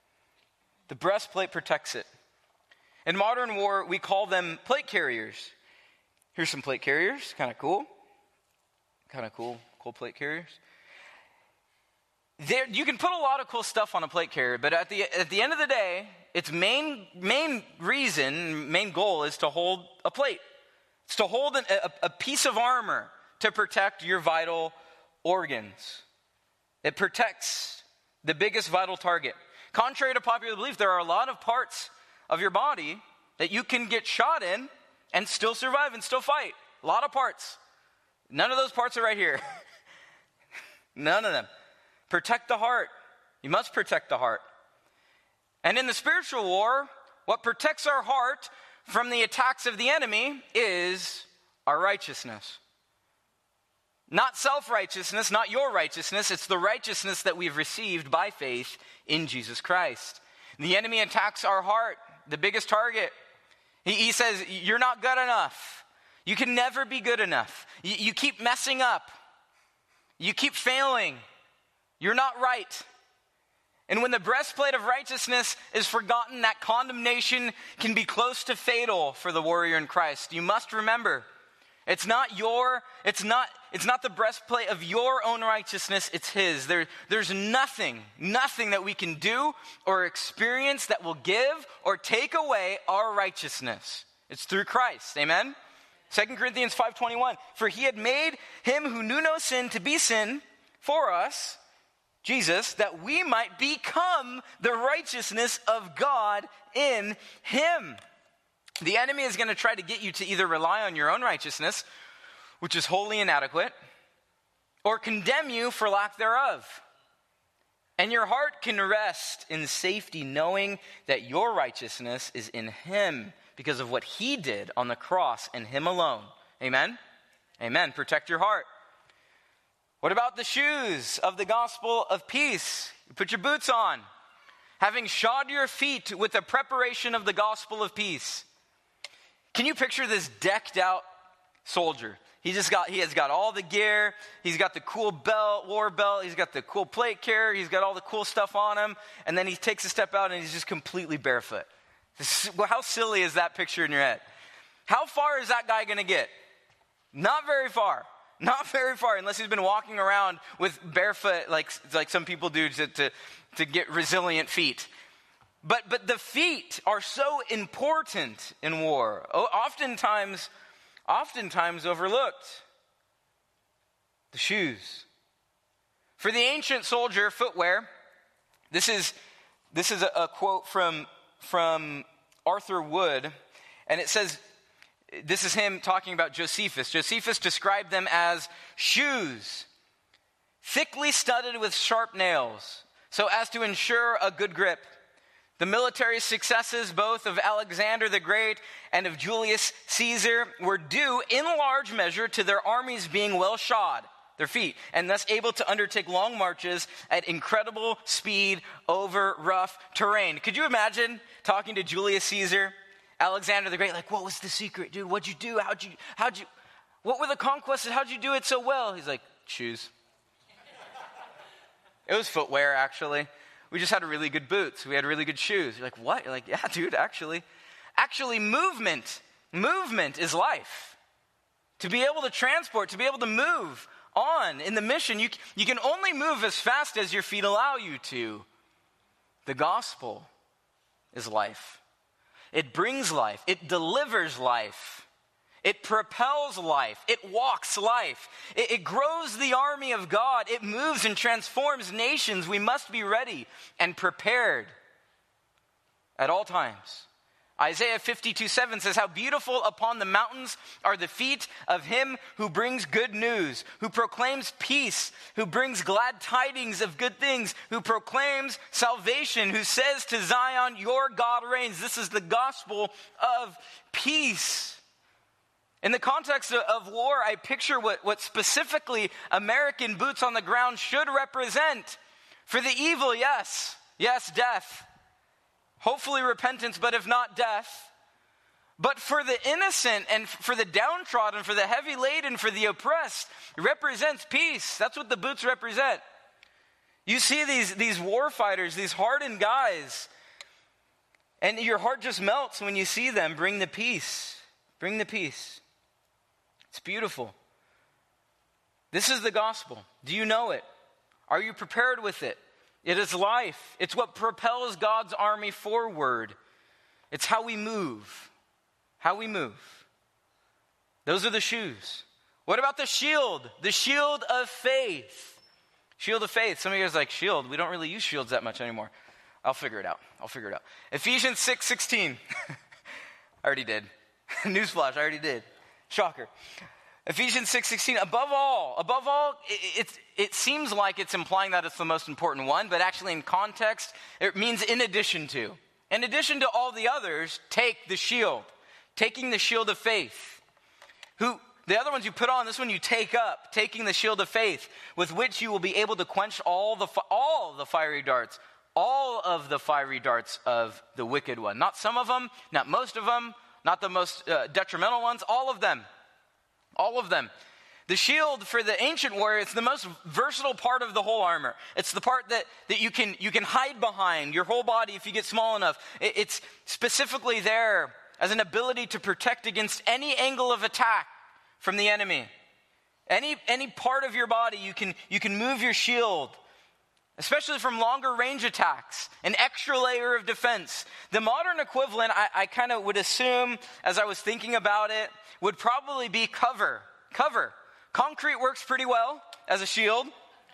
The breastplate protects it. In modern war, we call them plate carriers. Here's some plate carriers. Kind of cool. Kind of cool. Cool plate carriers. There, you can put a lot of cool stuff on a plate carrier, but at the at the end of the day, its main main reason, main goal is to hold a plate. It's to hold an, a, a piece of armor to protect your vital organs. It protects the biggest vital target. Contrary to popular belief, there are a lot of parts of your body that you can get shot in and still survive and still fight. A lot of parts. None of those parts are right here. None of them. Protect the heart. You must protect the heart. And in the spiritual war, what protects our heart from the attacks of the enemy is our righteousness. Not self-righteousness, not your righteousness. It's the righteousness that we've received by faith in Jesus Christ. The enemy attacks our heart, the biggest target. He, he says, you're not good enough. You can never be good enough. You, you keep messing up. You keep failing. You're not right. And when the breastplate of righteousness is forgotten, that condemnation can be close to fatal for the warrior in Christ. You must remember, it's not your, it's not, it's not the breastplate of your own righteousness, it's his. There, there's nothing, nothing that we can do or experience that will give or take away our righteousness. It's through Christ. Amen? Second Corinthians five twenty-one. For he had made him who knew no sin to be sin for us, Jesus, that we might become the righteousness of God in him. The enemy is going to try to get you to either rely on your own righteousness, which is wholly inadequate, or condemn you for lack thereof. And your heart can rest in safety knowing that your righteousness is in him because of what he did on the cross and him alone. Amen? Amen. Protect your heart. What about the shoes of the gospel of peace? You put your boots on, having shod your feet with the preparation of the gospel of peace. Can you picture this decked out soldier? He just got, he has got all the gear. He's got the cool belt, war belt. He's got the cool plate carrier. He's got all the cool stuff on him. And then he takes a step out and he's just completely barefoot. This, well, how silly is that picture in your head? How far is that guy going to get? Not very far. Not very far, unless he's been walking around with barefoot, like like some people do to, to, to get resilient feet. But but the feet are so important in war. Oftentimes, oftentimes overlooked. The shoes. For the ancient soldier, footwear, this is, this is a, a quote from, from Arthur Wood, and it says, this is him talking about Josephus. Josephus described them as shoes, thickly studded with sharp nails, so as to ensure a good grip. The military successes both of Alexander the Great and of Julius Caesar were due in large measure to their armies being well shod, their feet, and thus able to undertake long marches at incredible speed over rough terrain. Could you imagine talking to Julius Caesar, Alexander the Great, like, what was the secret, dude? What'd you do? How'd you, how'd you, what were the conquests? How'd you do it so well? He's like, shoes. It was footwear, actually. We just had really good boots. We had really good shoes. You're like, what? You're like, yeah, dude, actually. Actually, movement, movement is life. To be able to transport, to be able to move on in the mission, you, you can only move as fast as your feet allow you to. The gospel is life. It brings life. It delivers life. It propels life. It walks life. It, it grows the army of God. It moves and transforms nations. We must be ready and prepared at all times. Isaiah fifty-two seven says, how beautiful upon the mountains are the feet of him who brings good news, who proclaims peace, who brings glad tidings of good things, who proclaims salvation, who says to Zion, your God reigns. This is the gospel of peace. In the context of war, I picture what, what specifically American boots on the ground should represent. For the evil, yes. Yes, death. Hopefully repentance, but if not, death. But for the innocent and for the downtrodden, for the heavy laden, for the oppressed, it represents peace. That's what the boots represent. You see these, these war fighters, these hardened guys, and your heart just melts when you see them. Bring the peace. Bring the peace. It's beautiful. This is the gospel. Do you know it? Are you prepared with it? It is life. It's what propels God's army forward. It's how we move. How we move. Those are the shoes. What about the shield? The shield of faith. Shield of faith. Some of you guys are like, shield? We don't really use shields that much anymore. I'll figure it out. I'll figure it out. Ephesians six sixteen. I already did. Newsflash, I already did. Shocker. Ephesians six sixteen, above all, above all, it, it, it seems like it's implying that it's the most important one, but actually in context, it means in addition to. In addition to all the others, take the shield. Taking the shield of faith. Who, the other ones you put on, this one you take up. Taking the shield of faith, with which you will be able to quench all the, all the fiery darts. All of the fiery darts of the wicked one. Not some of them, not most of them, not the most uh, detrimental ones, all of them. All of them. The shield for the ancient warrior, it's the most versatile part of the whole armor. It's the part that, that you can you can hide behind your whole body if you get small enough. It, it's specifically there as an ability to protect against any angle of attack from the enemy. Any any part of your body, you can you can move your shield, especially from longer range attacks, an extra layer of defense. The modern equivalent, I, I kind of would assume, as I was thinking about it, would probably be cover. Cover. Concrete works pretty well as a shield.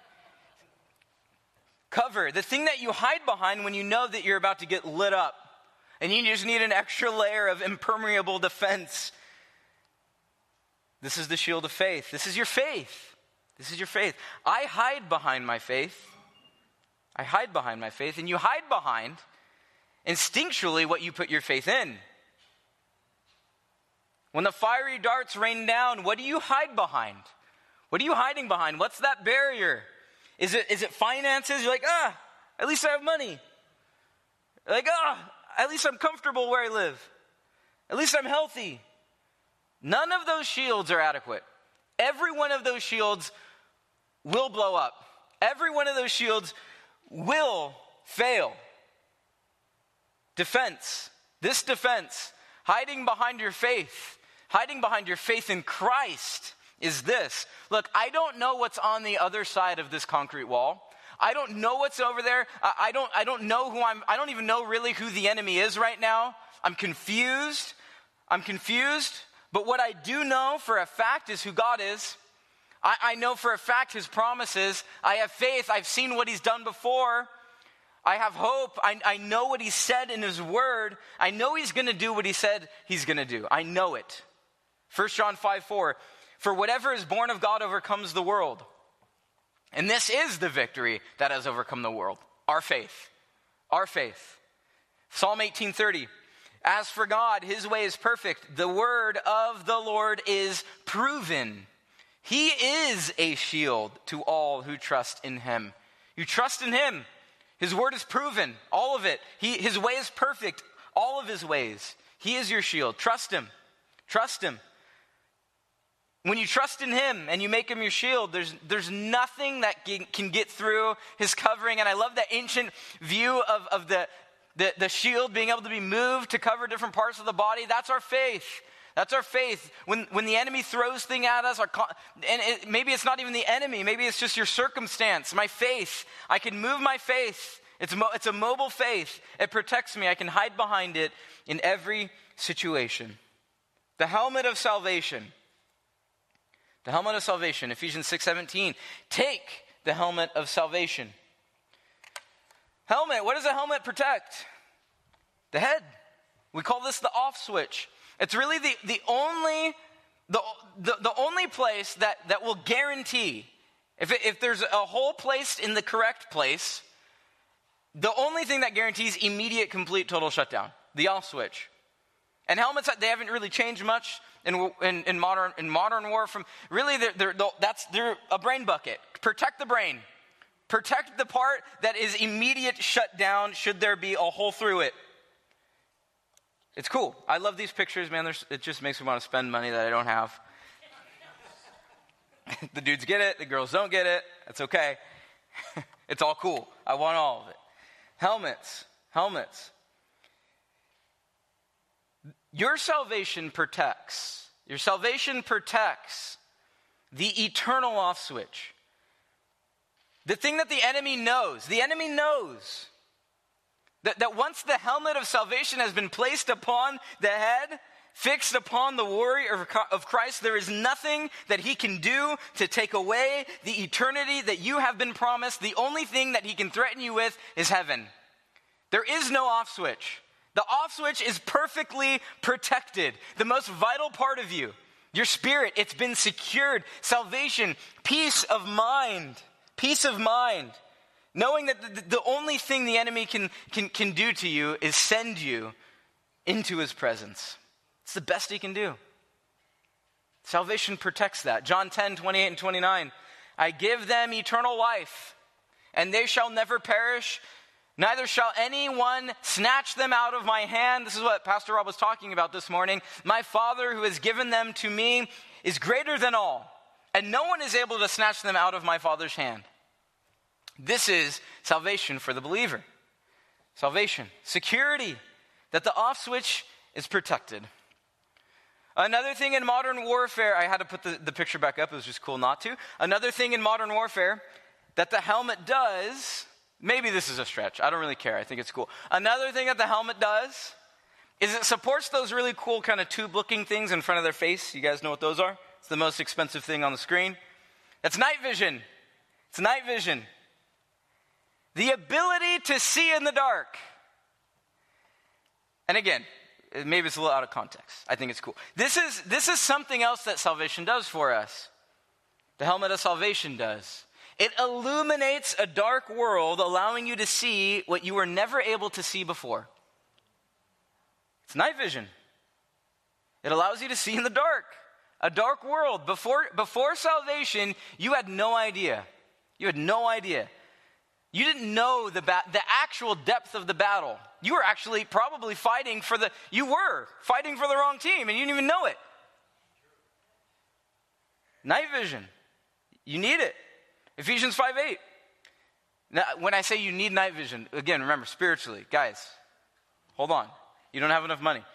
Cover. The thing that you hide behind when you know that you're about to get lit up. And you just need an extra layer of impermeable defense. This is the shield of faith. This is your faith. This is your faith. I hide behind my faith. I hide behind my faith, and you hide behind instinctually what you put your faith in. When the fiery darts rain down, what do you hide behind? What are you hiding behind? What's that barrier? Is it is it finances? You're like, ah, at least I have money. You're like, ah, at least I'm comfortable where I live. At least I'm healthy. None of those shields are adequate. Every one of those shields will blow up. Every one of those shields will fail. Defense. This defense, hiding behind your faith, hiding behind your faith in Christ is this. Look, I don't know what's on the other side of this concrete wall. I don't know what's over there. I, I don't I don't know who I'm, I don't even know really who the enemy is right now. I'm confused. I'm confused. But what I do know for a fact is who God is. I, I know for a fact his promises. I have faith. I've seen what he's done before. I have hope. I, I know what he said in his word. I know he's going to do what he said he's going to do. I know it. First John five four, for whatever is born of God overcomes the world. And this is the victory that has overcome the world. Our faith. Our faith. Psalm eighteen thirty, as for God, his way is perfect. The word of the Lord is proven. He is a shield to all who trust in him. You trust in him. His word is proven, all of it. He, his way is perfect, all of his ways. He is your shield. Trust him. Trust him. When you trust in him and you make him your shield, there's, there's nothing that can get through his covering. And I love that ancient view of, of the, the, the shield being able to be moved to cover different parts of the body. That's our faith. That's our faith. When when the enemy throws things at us, our, and it, maybe it's not even the enemy. Maybe it's just your circumstance. My faith. I can move my faith. It's, mo, it's a mobile faith. It protects me. I can hide behind it in every situation. The helmet of salvation. The helmet of salvation, Ephesians six seventeen. Take the helmet of salvation. Helmet, what does a helmet protect? The head. We call this the off switch. It's really the, the only the, the, the only place that, that will guarantee, if, it, if there's a hole placed in the correct place, the only thing that guarantees immediate, complete, total shutdown, the off switch. And helmets, they haven't really changed much in, in, in modern in modern war. From really, they're, they're, that's they're a brain bucket. Protect the brain. Protect the part that is immediate shutdown should there be a hole through it. It's cool. I love these pictures, man. There's, it just makes me want to spend money that I don't have. The dudes get it. The girls don't get it. That's okay. It's all cool. I want all of it. Helmets. Helmets. Your salvation protects. Your salvation protects the eternal off switch. The thing that the enemy knows. The enemy knows that, that once the helmet of salvation has been placed upon the head, fixed upon the warrior of Christ, there is nothing that he can do to take away the eternity that you have been promised. The only thing that he can threaten you with is heaven. There is no off switch. The off switch is perfectly protected. The most vital part of you, your spirit, it's been secured. Salvation, peace of mind, peace of mind. Knowing that the, the only thing the enemy can, can, can do to you is send you into his presence. It's the best he can do. Salvation protects that. John ten, twenty-eight and twenty-nine. I give them eternal life, and they shall never perish. Neither shall anyone snatch them out of my hand. This is what Pastor Rob was talking about this morning. My Father who has given them to me is greater than all, and no one is able to snatch them out of my Father's hand. This is salvation for the believer. Salvation. Security. That the off switch is protected. Another thing in modern warfare, I had to put the, the picture back up. It was just cool not to. Another thing in modern warfare that the helmet does, maybe this is a stretch. I don't really care. I think it's cool. Another thing that the helmet does is it supports those really cool kind of tube-looking things in front of their face. You guys know what those are? It's the most expensive thing on the screen. That's night vision. It's night vision. The ability to see in the dark. And again, maybe it's a little out of context. I think it's cool. This is, this is something else that salvation does for us. The helmet of salvation does. It illuminates a dark world, allowing you to see what you were never able to see before. It's night vision. It allows you to see in the dark. A dark world. Before, before salvation, you had no idea. You had no idea. You didn't know the ba- the actual depth of the battle. You were actually probably fighting for the, you were fighting for the wrong team and you didn't even know it. Night vision. You need it. Ephesians five eight. Now, when I say you need night vision, again, remember, spiritually, guys, hold on. You don't have enough money.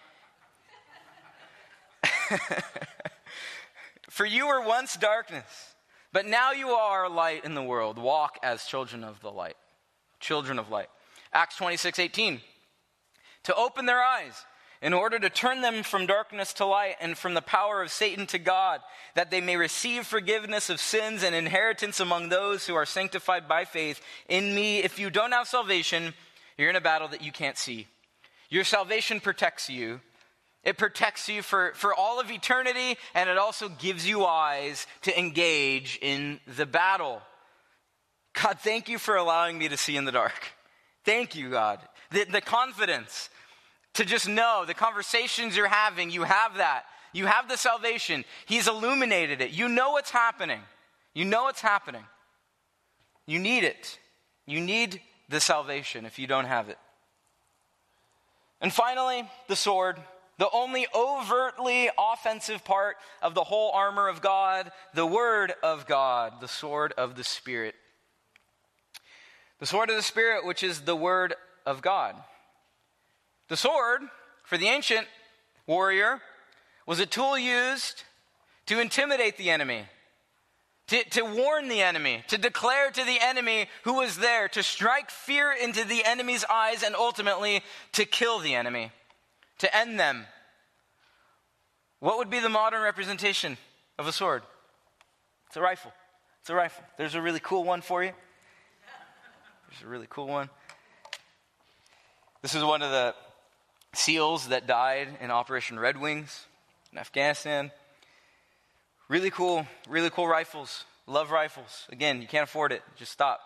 For you were once darkness, but now you are light in the world. Walk as children of the light. Children of light. Acts twenty-six eighteen. To open their eyes in order to turn them from darkness to light and from the power of Satan to God, that they may receive forgiveness of sins and inheritance among those who are sanctified by faith in me. If you don't have salvation, you're in a battle that you can't see. Your salvation protects you. It protects you for, for all of eternity, and it also gives you eyes to engage in the battle. God, thank you for allowing me to see in the dark. Thank you, God. The, the confidence to just know the conversations you're having, you have that. You have the salvation. He's illuminated it. You know what's happening. You know what's happening. You need it. You need the salvation if you don't have it. And finally, the sword. The only overtly offensive part of the whole armor of God, the word of God, the sword of the Spirit. The sword of the Spirit, which is the word of God. The sword, for the ancient warrior, was a tool used to intimidate the enemy, to, to warn the enemy, to declare to the enemy who was there, to strike fear into the enemy's eyes, and ultimately to kill the enemy, to end them. What would be the modern representation of a sword? It's a rifle. It's a rifle. There's a really cool one for you. There's a really cool one. This is one of the SEALs that died in Operation Red Wings in Afghanistan. Really cool, really cool rifles. Love rifles. Again, you can't afford it. Just stop.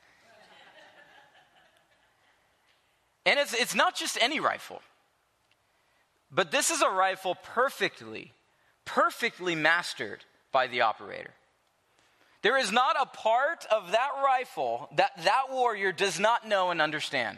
And it's it's not just any rifle. But this is a rifle perfectly, perfectly mastered by the operator. There is not a part of that rifle that that warrior does not know and understand.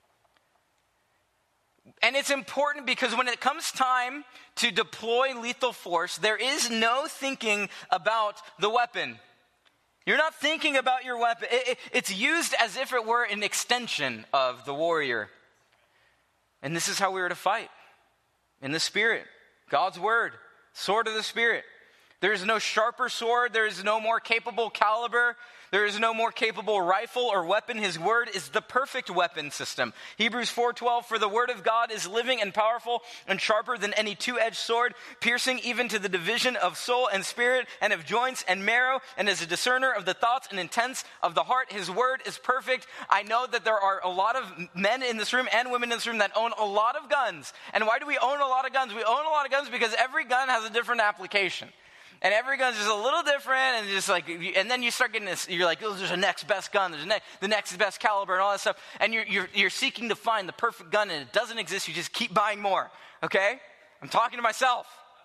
And it's important because when it comes time to deploy lethal force, there is no thinking about the weapon. You're not thinking about your weapon. It, it, it's used as if it were an extension of the warrior. And this is how we are to fight. In the Spirit. God's word. Sword of the Spirit. There is no sharper sword. There is no more capable caliber. There is no more capable rifle or weapon. His word is the perfect weapon system. Hebrews four twelve, for the word of God is living and powerful and sharper than any two-edged sword, piercing even to the division of soul and spirit and of joints and marrow, and is a discerner of the thoughts and intents of the heart. His word is perfect. I know that there are a lot of men in this room and women in this room that own a lot of guns. And why do we own a lot of guns? We own a lot of guns because every gun has a different application. And every gun's just a little different, and just like, and then you start getting this. You're like, oh, there's a next best gun. There's a ne- the next best caliber, and all that stuff. And you're, you're you're seeking to find the perfect gun, and it doesn't exist. You just keep buying more. Okay, I'm talking to myself.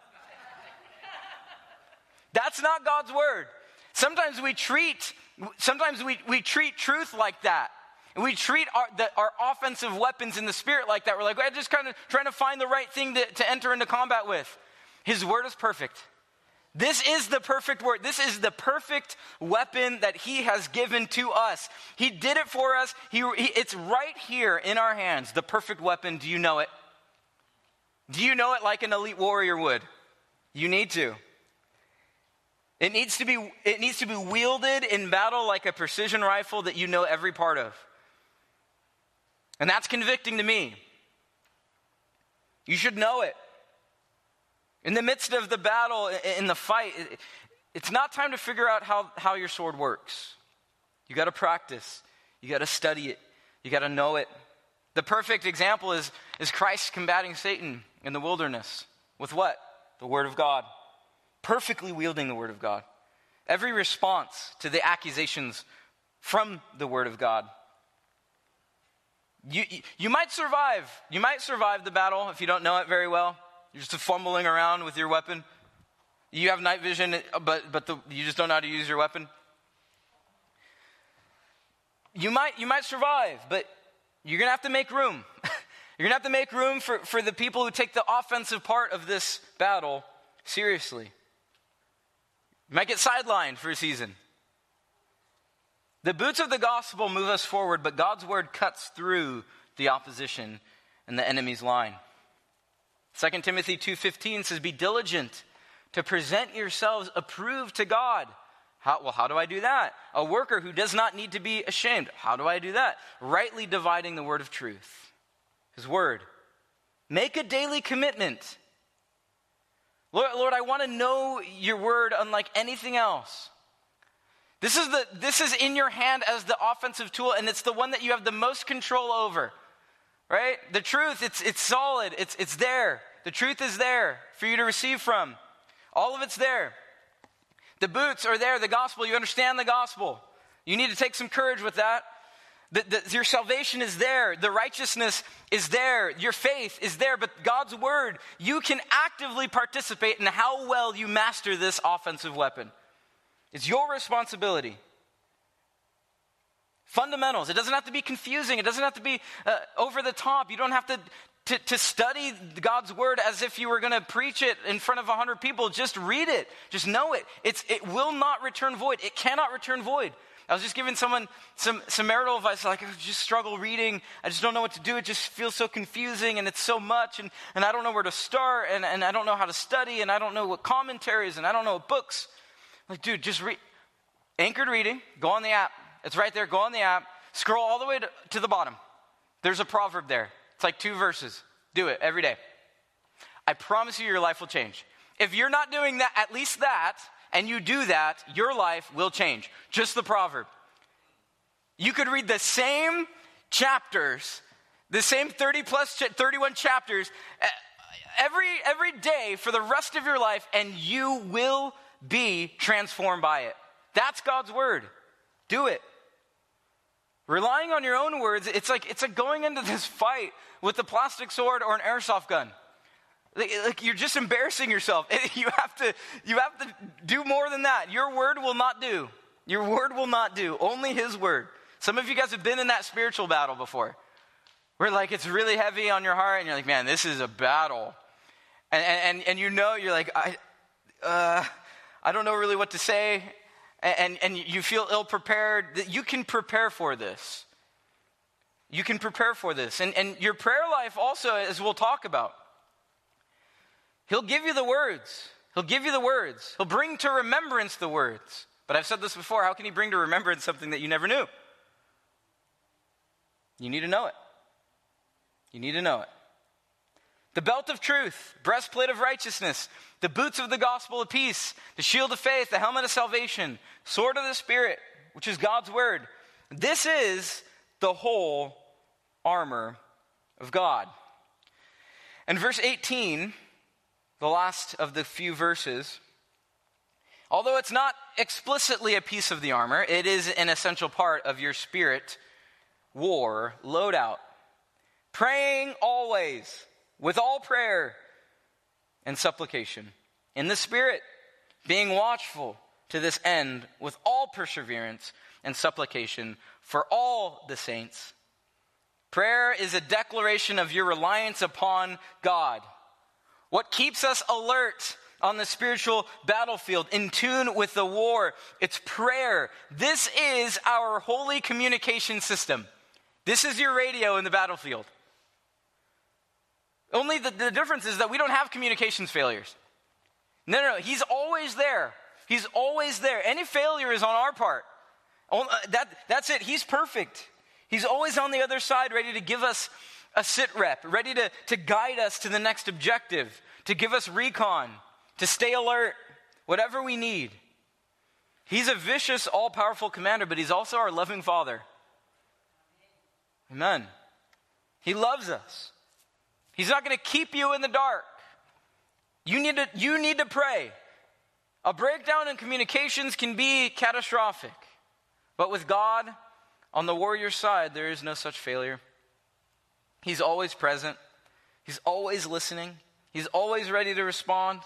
That's not God's word. Sometimes we treat sometimes we we treat truth like that. And we treat our, the, our offensive weapons in the Spirit like that. We're like, we're just kind of trying to find the right thing to, to enter into combat with. His word is perfect. This is the perfect word. This is the perfect weapon that he has given to us. He did it for us. He, he, it's right here in our hands, the perfect weapon. Do you know it? Do you know it like an elite warrior would? You need to. It needs to be, it needs to be wielded in battle like a precision rifle that you know every part of. And that's convicting to me. You should know it. In the midst of the battle, in the fight, it's not time to figure out how, how your sword works. You got to practice. You got to study it. You got to know it. The perfect example is, is Christ combating Satan in the wilderness. With what? The Word of God. Perfectly wielding the Word of God. Every response to the accusations from the Word of God. You, you, you might survive. You might survive the battle if you don't know it very well. You're just fumbling around with your weapon. You have night vision, but but the, you just don't know how to use your weapon. You might you might survive, but you're going to have to make room. You're going to have to make room for, for the people who take the offensive part of this battle seriously. You might get sidelined for a season. The boots of the gospel move us forward, but God's word cuts through the opposition and the enemy's line. Second Timothy two fifteen says, be diligent to present yourselves approved to God. How, well, how do I do that? A worker who does not need to be ashamed. How do I do that? Rightly dividing the word of truth. His word. Make a daily commitment. Lord, Lord, I want to know your word unlike anything else. This is the this is in your hand as the offensive tool, and it's the one that you have the most control over. Right? The truth, it's it's solid. It's it's there. The truth is there for you to receive from. All of it's there. The boots are there, the gospel. You understand the gospel. You need to take some courage with that. The, the, your salvation is there. The righteousness is there. Your faith is there. But God's word, you can actively participate in how well you master this offensive weapon. It's your responsibility. Fundamentals. It doesn't have to be confusing. It doesn't have to be uh, over the top. You don't have to, to, to study God's word as if you were going to preach it in front of a hundred people. Just read it. Just know it. It's, it will not return void. It cannot return void. I was just giving someone some, some marital advice, like, I just struggle reading. I just don't know what to do. It just feels so confusing, and it's so much, and, and I don't know where to start, and, and I don't know how to study, and I don't know what commentaries, and I don't know what books. I'm like, dude, just read. Anchored reading, go on the app. It's right there. Go on the app. Scroll all the way to, to the bottom. There's a proverb there. It's like two verses. Do it every day. I promise you your life will change. If you're not doing that, at least that, and you do that, your life will change. Just the proverb. You could read the same chapters, the same thirty plus, thirty-one chapters every, every day for the rest of your life, and you will be transformed by it. That's God's word. Do it. Relying on your own words, it's like it's like going into this fight with a plastic sword or an airsoft gun. Like, like you're just embarrassing yourself. You have to you have to do more than that. Your word will not do. Your word will not do. Only his word. Some of you guys have been in that spiritual battle before. Where like it's really heavy on your heart and you're like, man, this is a battle. And and, and you know, you're like, I uh, I don't know really what to say. And, and you feel ill-prepared. You can prepare for this. You can prepare for this. And, and your prayer life also, as we'll talk about. He'll give you the words. He'll give you the words. He'll bring to remembrance the words. But I've said this before, how can he bring to remembrance something that you never knew? You need to know it. You need to know it. The belt of truth, breastplate of righteousness, the boots of the gospel of peace, the shield of faith, the helmet of salvation, sword of the Spirit, which is God's word. This is the whole armor of God. And verse eighteen, the last of the few verses, although it's not explicitly a piece of the armor, it is an essential part of your spirit war loadout. Praying always with all prayer and supplication in the Spirit, being watchful to this end with all perseverance and supplication for all the saints. Prayer is a declaration of your reliance upon God. What keeps us alert on the spiritual battlefield, in tune with the war, it's prayer. This is our holy communication system. This is your radio in the battlefield. Only the, the difference is that we don't have communications failures. No, no, no. He's always there. He's always there. Any failure is on our part. That, that's it. He's perfect. He's always on the other side, ready to give us a sit rep, ready to, to guide us to the next objective, to give us recon, to stay alert, whatever we need. He's a vicious, all-powerful commander, but he's also our loving Father. Amen. He loves us. He's not going to keep you in the dark. You need to, you need to pray. A breakdown in communications can be catastrophic. But with God on the warrior's side, there is no such failure. He's always present. He's always listening. He's always ready to respond.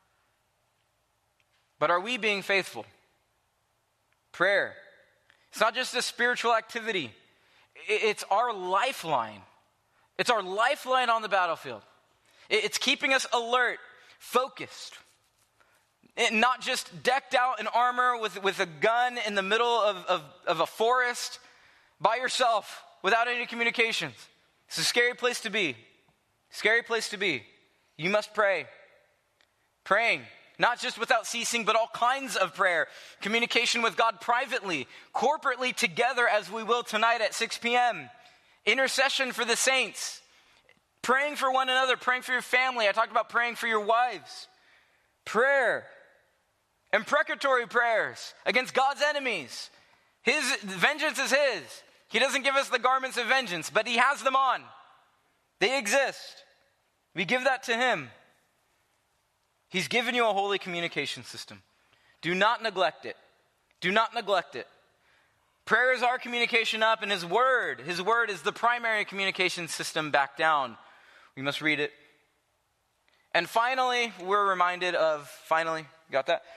But are we being faithful? Prayer. It's not just a spiritual activity. It's our lifeline. It's our lifeline on the battlefield. It's keeping us alert, focused. It, not just decked out in armor with, with a gun in the middle of, of, of a forest by yourself without any communications. It's a scary place to be. Scary place to be. You must pray. Praying, not just without ceasing, but all kinds of prayer. Communication with God privately, corporately together as we will tonight at six p.m. Intercession for the saints. Praying for one another, praying for your family. I talked about praying for your wives. Prayer. Imprecatory prayers against God's enemies. His vengeance is his. He doesn't give us the garments of vengeance, but he has them on. They exist. We give that to him. He's given you a holy communication system. Do not neglect it. Do not neglect it. Prayer is our communication up, and his word, his word is the primary communication system back down. We must read it. And finally, we're reminded of, finally, got that?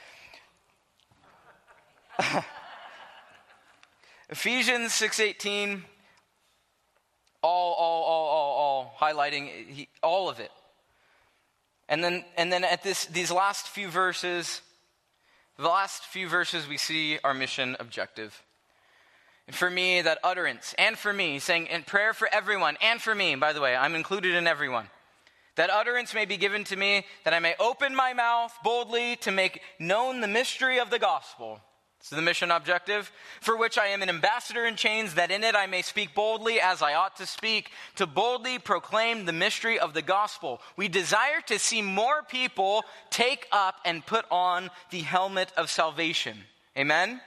Ephesians six eighteen, all, all, all, all, all, highlighting he, all of it. And then, and then at this, these last few verses, the last few verses we see our mission objective. And for me, that utterance, and for me, saying in prayer for everyone, and for me, by the way, I'm included in everyone. That utterance may be given to me, that I may open my mouth boldly to make known the mystery of the gospel. It's the mission objective, for which I am an ambassador in chains, that in it I may speak boldly as I ought to speak, to boldly proclaim the mystery of the gospel. We desire to see more people take up and put on the helmet of salvation. Amen?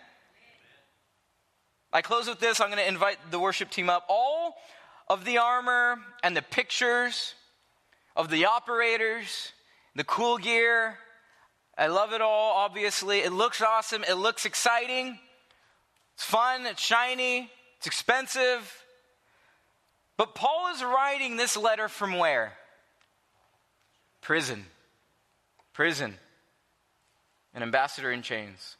I close with this. I'm going to invite the worship team up. All of the armor and the pictures of the operators, the cool gear, I love it all, obviously. It looks awesome. It looks exciting. It's fun. It's shiny. It's expensive. But Paul is writing this letter from where? Prison. Prison. An ambassador in chains.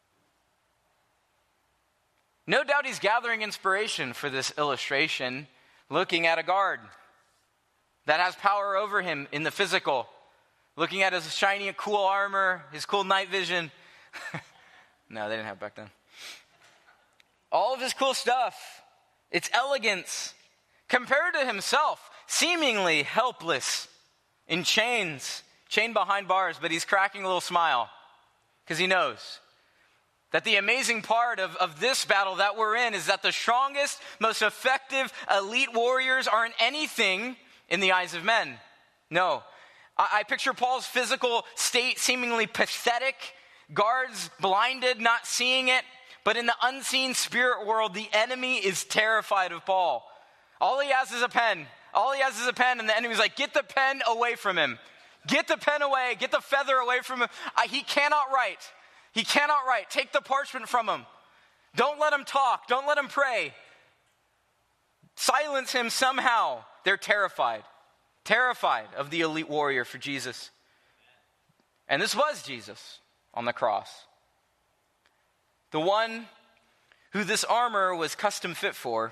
No doubt he's gathering inspiration for this illustration, looking at a guard that has power over him in the physical. Looking at his shiny, cool armor, his cool night vision. No, they didn't have it back then. All of his cool stuff. Its elegance. Compared to himself, seemingly helpless, in chains, chained behind bars, but he's cracking a little smile. Because he knows that the amazing part of, of this battle that we're in is that the strongest, most effective, elite warriors aren't anything in the eyes of men. No. I picture Paul's physical state seemingly pathetic, guards blinded, not seeing it. But in the unseen spirit world, the enemy is terrified of Paul. All he has is a pen. All he has is a pen, and the enemy's like, get the pen away from him. Get the pen away. Get the feather away from him. I, he cannot write. He cannot write. Take the parchment from him. Don't let him talk. Don't let him pray. Silence him somehow. They're terrified. Terrified of the elite warrior for Jesus. And this was Jesus on the cross. The one who this armor was custom fit for.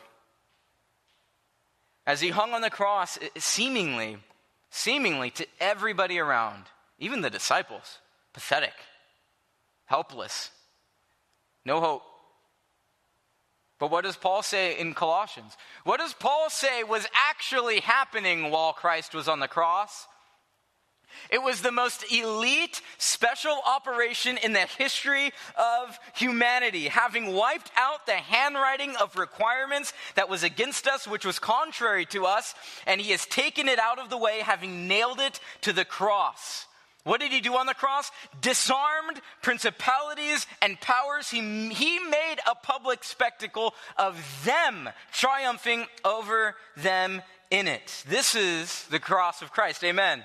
As he hung on the cross, seemingly, seemingly to everybody around, even the disciples, pathetic, helpless, no hope. But what does Paul say in Colossians? What does Paul say was actually happening while Christ was on the cross? It was the most elite special operation in the history of humanity, having wiped out the handwriting of requirements that was against us, which was contrary to us, and he has taken it out of the way, having nailed it to the cross. What did he do on the cross? Disarmed principalities and powers. He, he made a public spectacle of them, triumphing over them in it. This is the cross of Christ. Amen.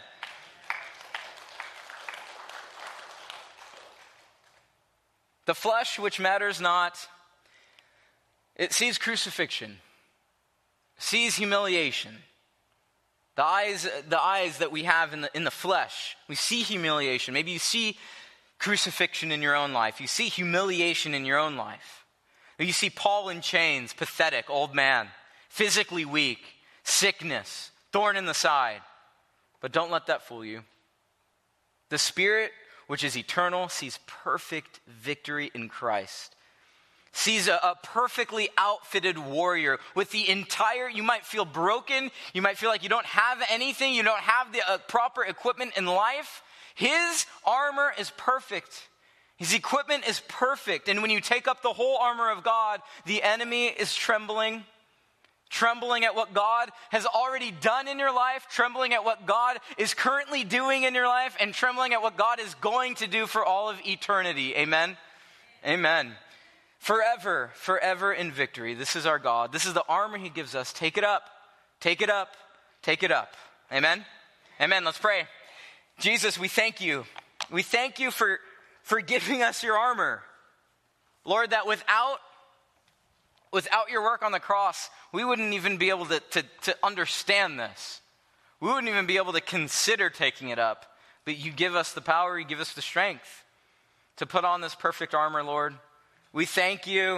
The flesh, which matters not, it sees crucifixion, sees humiliation. The eyes, the eyes that we have in the, in the flesh, we see humiliation. Maybe you see crucifixion in your own life. You see humiliation in your own life. Or you see Paul in chains, pathetic, old man, physically weak, sickness, thorn in the side. But don't let that fool you. The Spirit, which is eternal, sees perfect victory in Christ. Sees a, a perfectly outfitted warrior with the entire, you might feel broken, you might feel like you don't have anything, you don't have the uh, proper equipment in life. His armor is perfect. His equipment is perfect. And when you take up the whole armor of God, the enemy is trembling, trembling at what God has already done in your life, trembling at what God is currently doing in your life, and trembling at what God is going to do for all of eternity. Amen? Amen. Forever, forever in victory. This is our God. This is the armor he gives us. Take it up. Take it up. Take it up. Amen? Amen. Let's pray. Jesus, we thank you. We thank you for, for giving us your armor. Lord, that without, without your work on the cross, we wouldn't even be able to, to, to understand this. We wouldn't even be able to consider taking it up. But you give us the power, you give us the strength to put on this perfect armor, Lord. We thank you.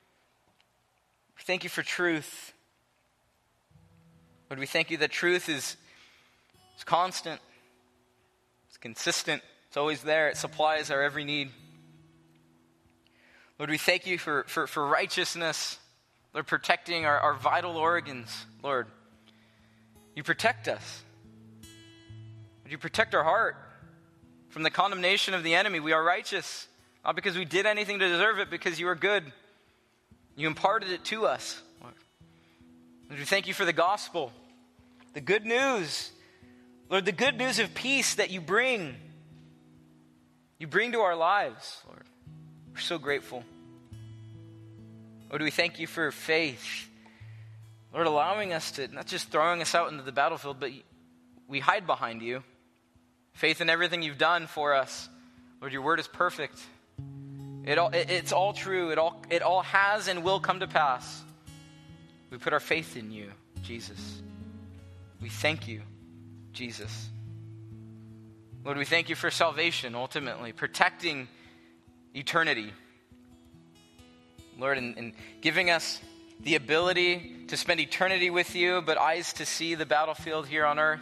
We thank you for truth. Lord, we thank you that truth is, is constant. It's consistent. It's always there. It supplies our every need. Lord, we thank you for, for, for righteousness. Lord, protecting our, our vital organs. Lord, you protect us. Lord, you protect our heart from the condemnation of the enemy. We are righteous. Not because we did anything to deserve it, because you are good. You imparted it to us. Lord, Lord, we thank you for the gospel, the good news. Lord, the good news of peace that you bring. You bring to our lives, Lord. We're so grateful. Lord, we thank you for faith. Lord, allowing us to, not just throwing us out into the battlefield, but we hide behind you. Faith in everything you've done for us. Lord, your word is perfect. It all, it, it's all true. It all, it all has and will come to pass. We put our faith in you, Jesus. We thank you, Jesus. Lord, we thank you for salvation, ultimately, protecting eternity. Lord, and, and giving us the ability to spend eternity with you, but eyes to see the battlefield here on earth.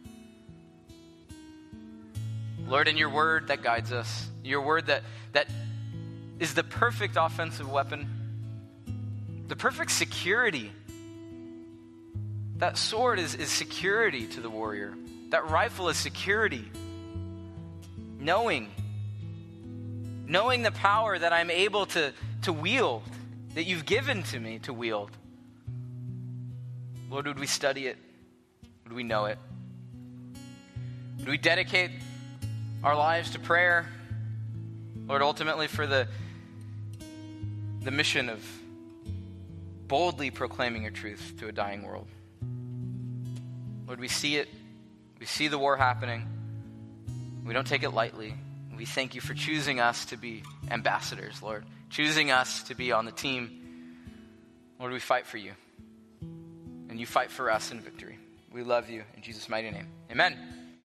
Lord, in your word that guides us, your word that, that is the perfect offensive weapon, the perfect security. That sword is, is security to the warrior. That rifle is security. Knowing, knowing the power that I'm able to, to wield, that you've given to me to wield. Lord, would we study it? Would we know it? Would we dedicate our lives to prayer? Lord, ultimately for the, the mission of boldly proclaiming your truth to a dying world. Lord, we see it. We see the war happening. We don't take it lightly. We thank you for choosing us to be ambassadors, Lord. Choosing us to be on the team. Lord, we fight for you. And you fight for us in victory. We love you. In Jesus' mighty name. Amen.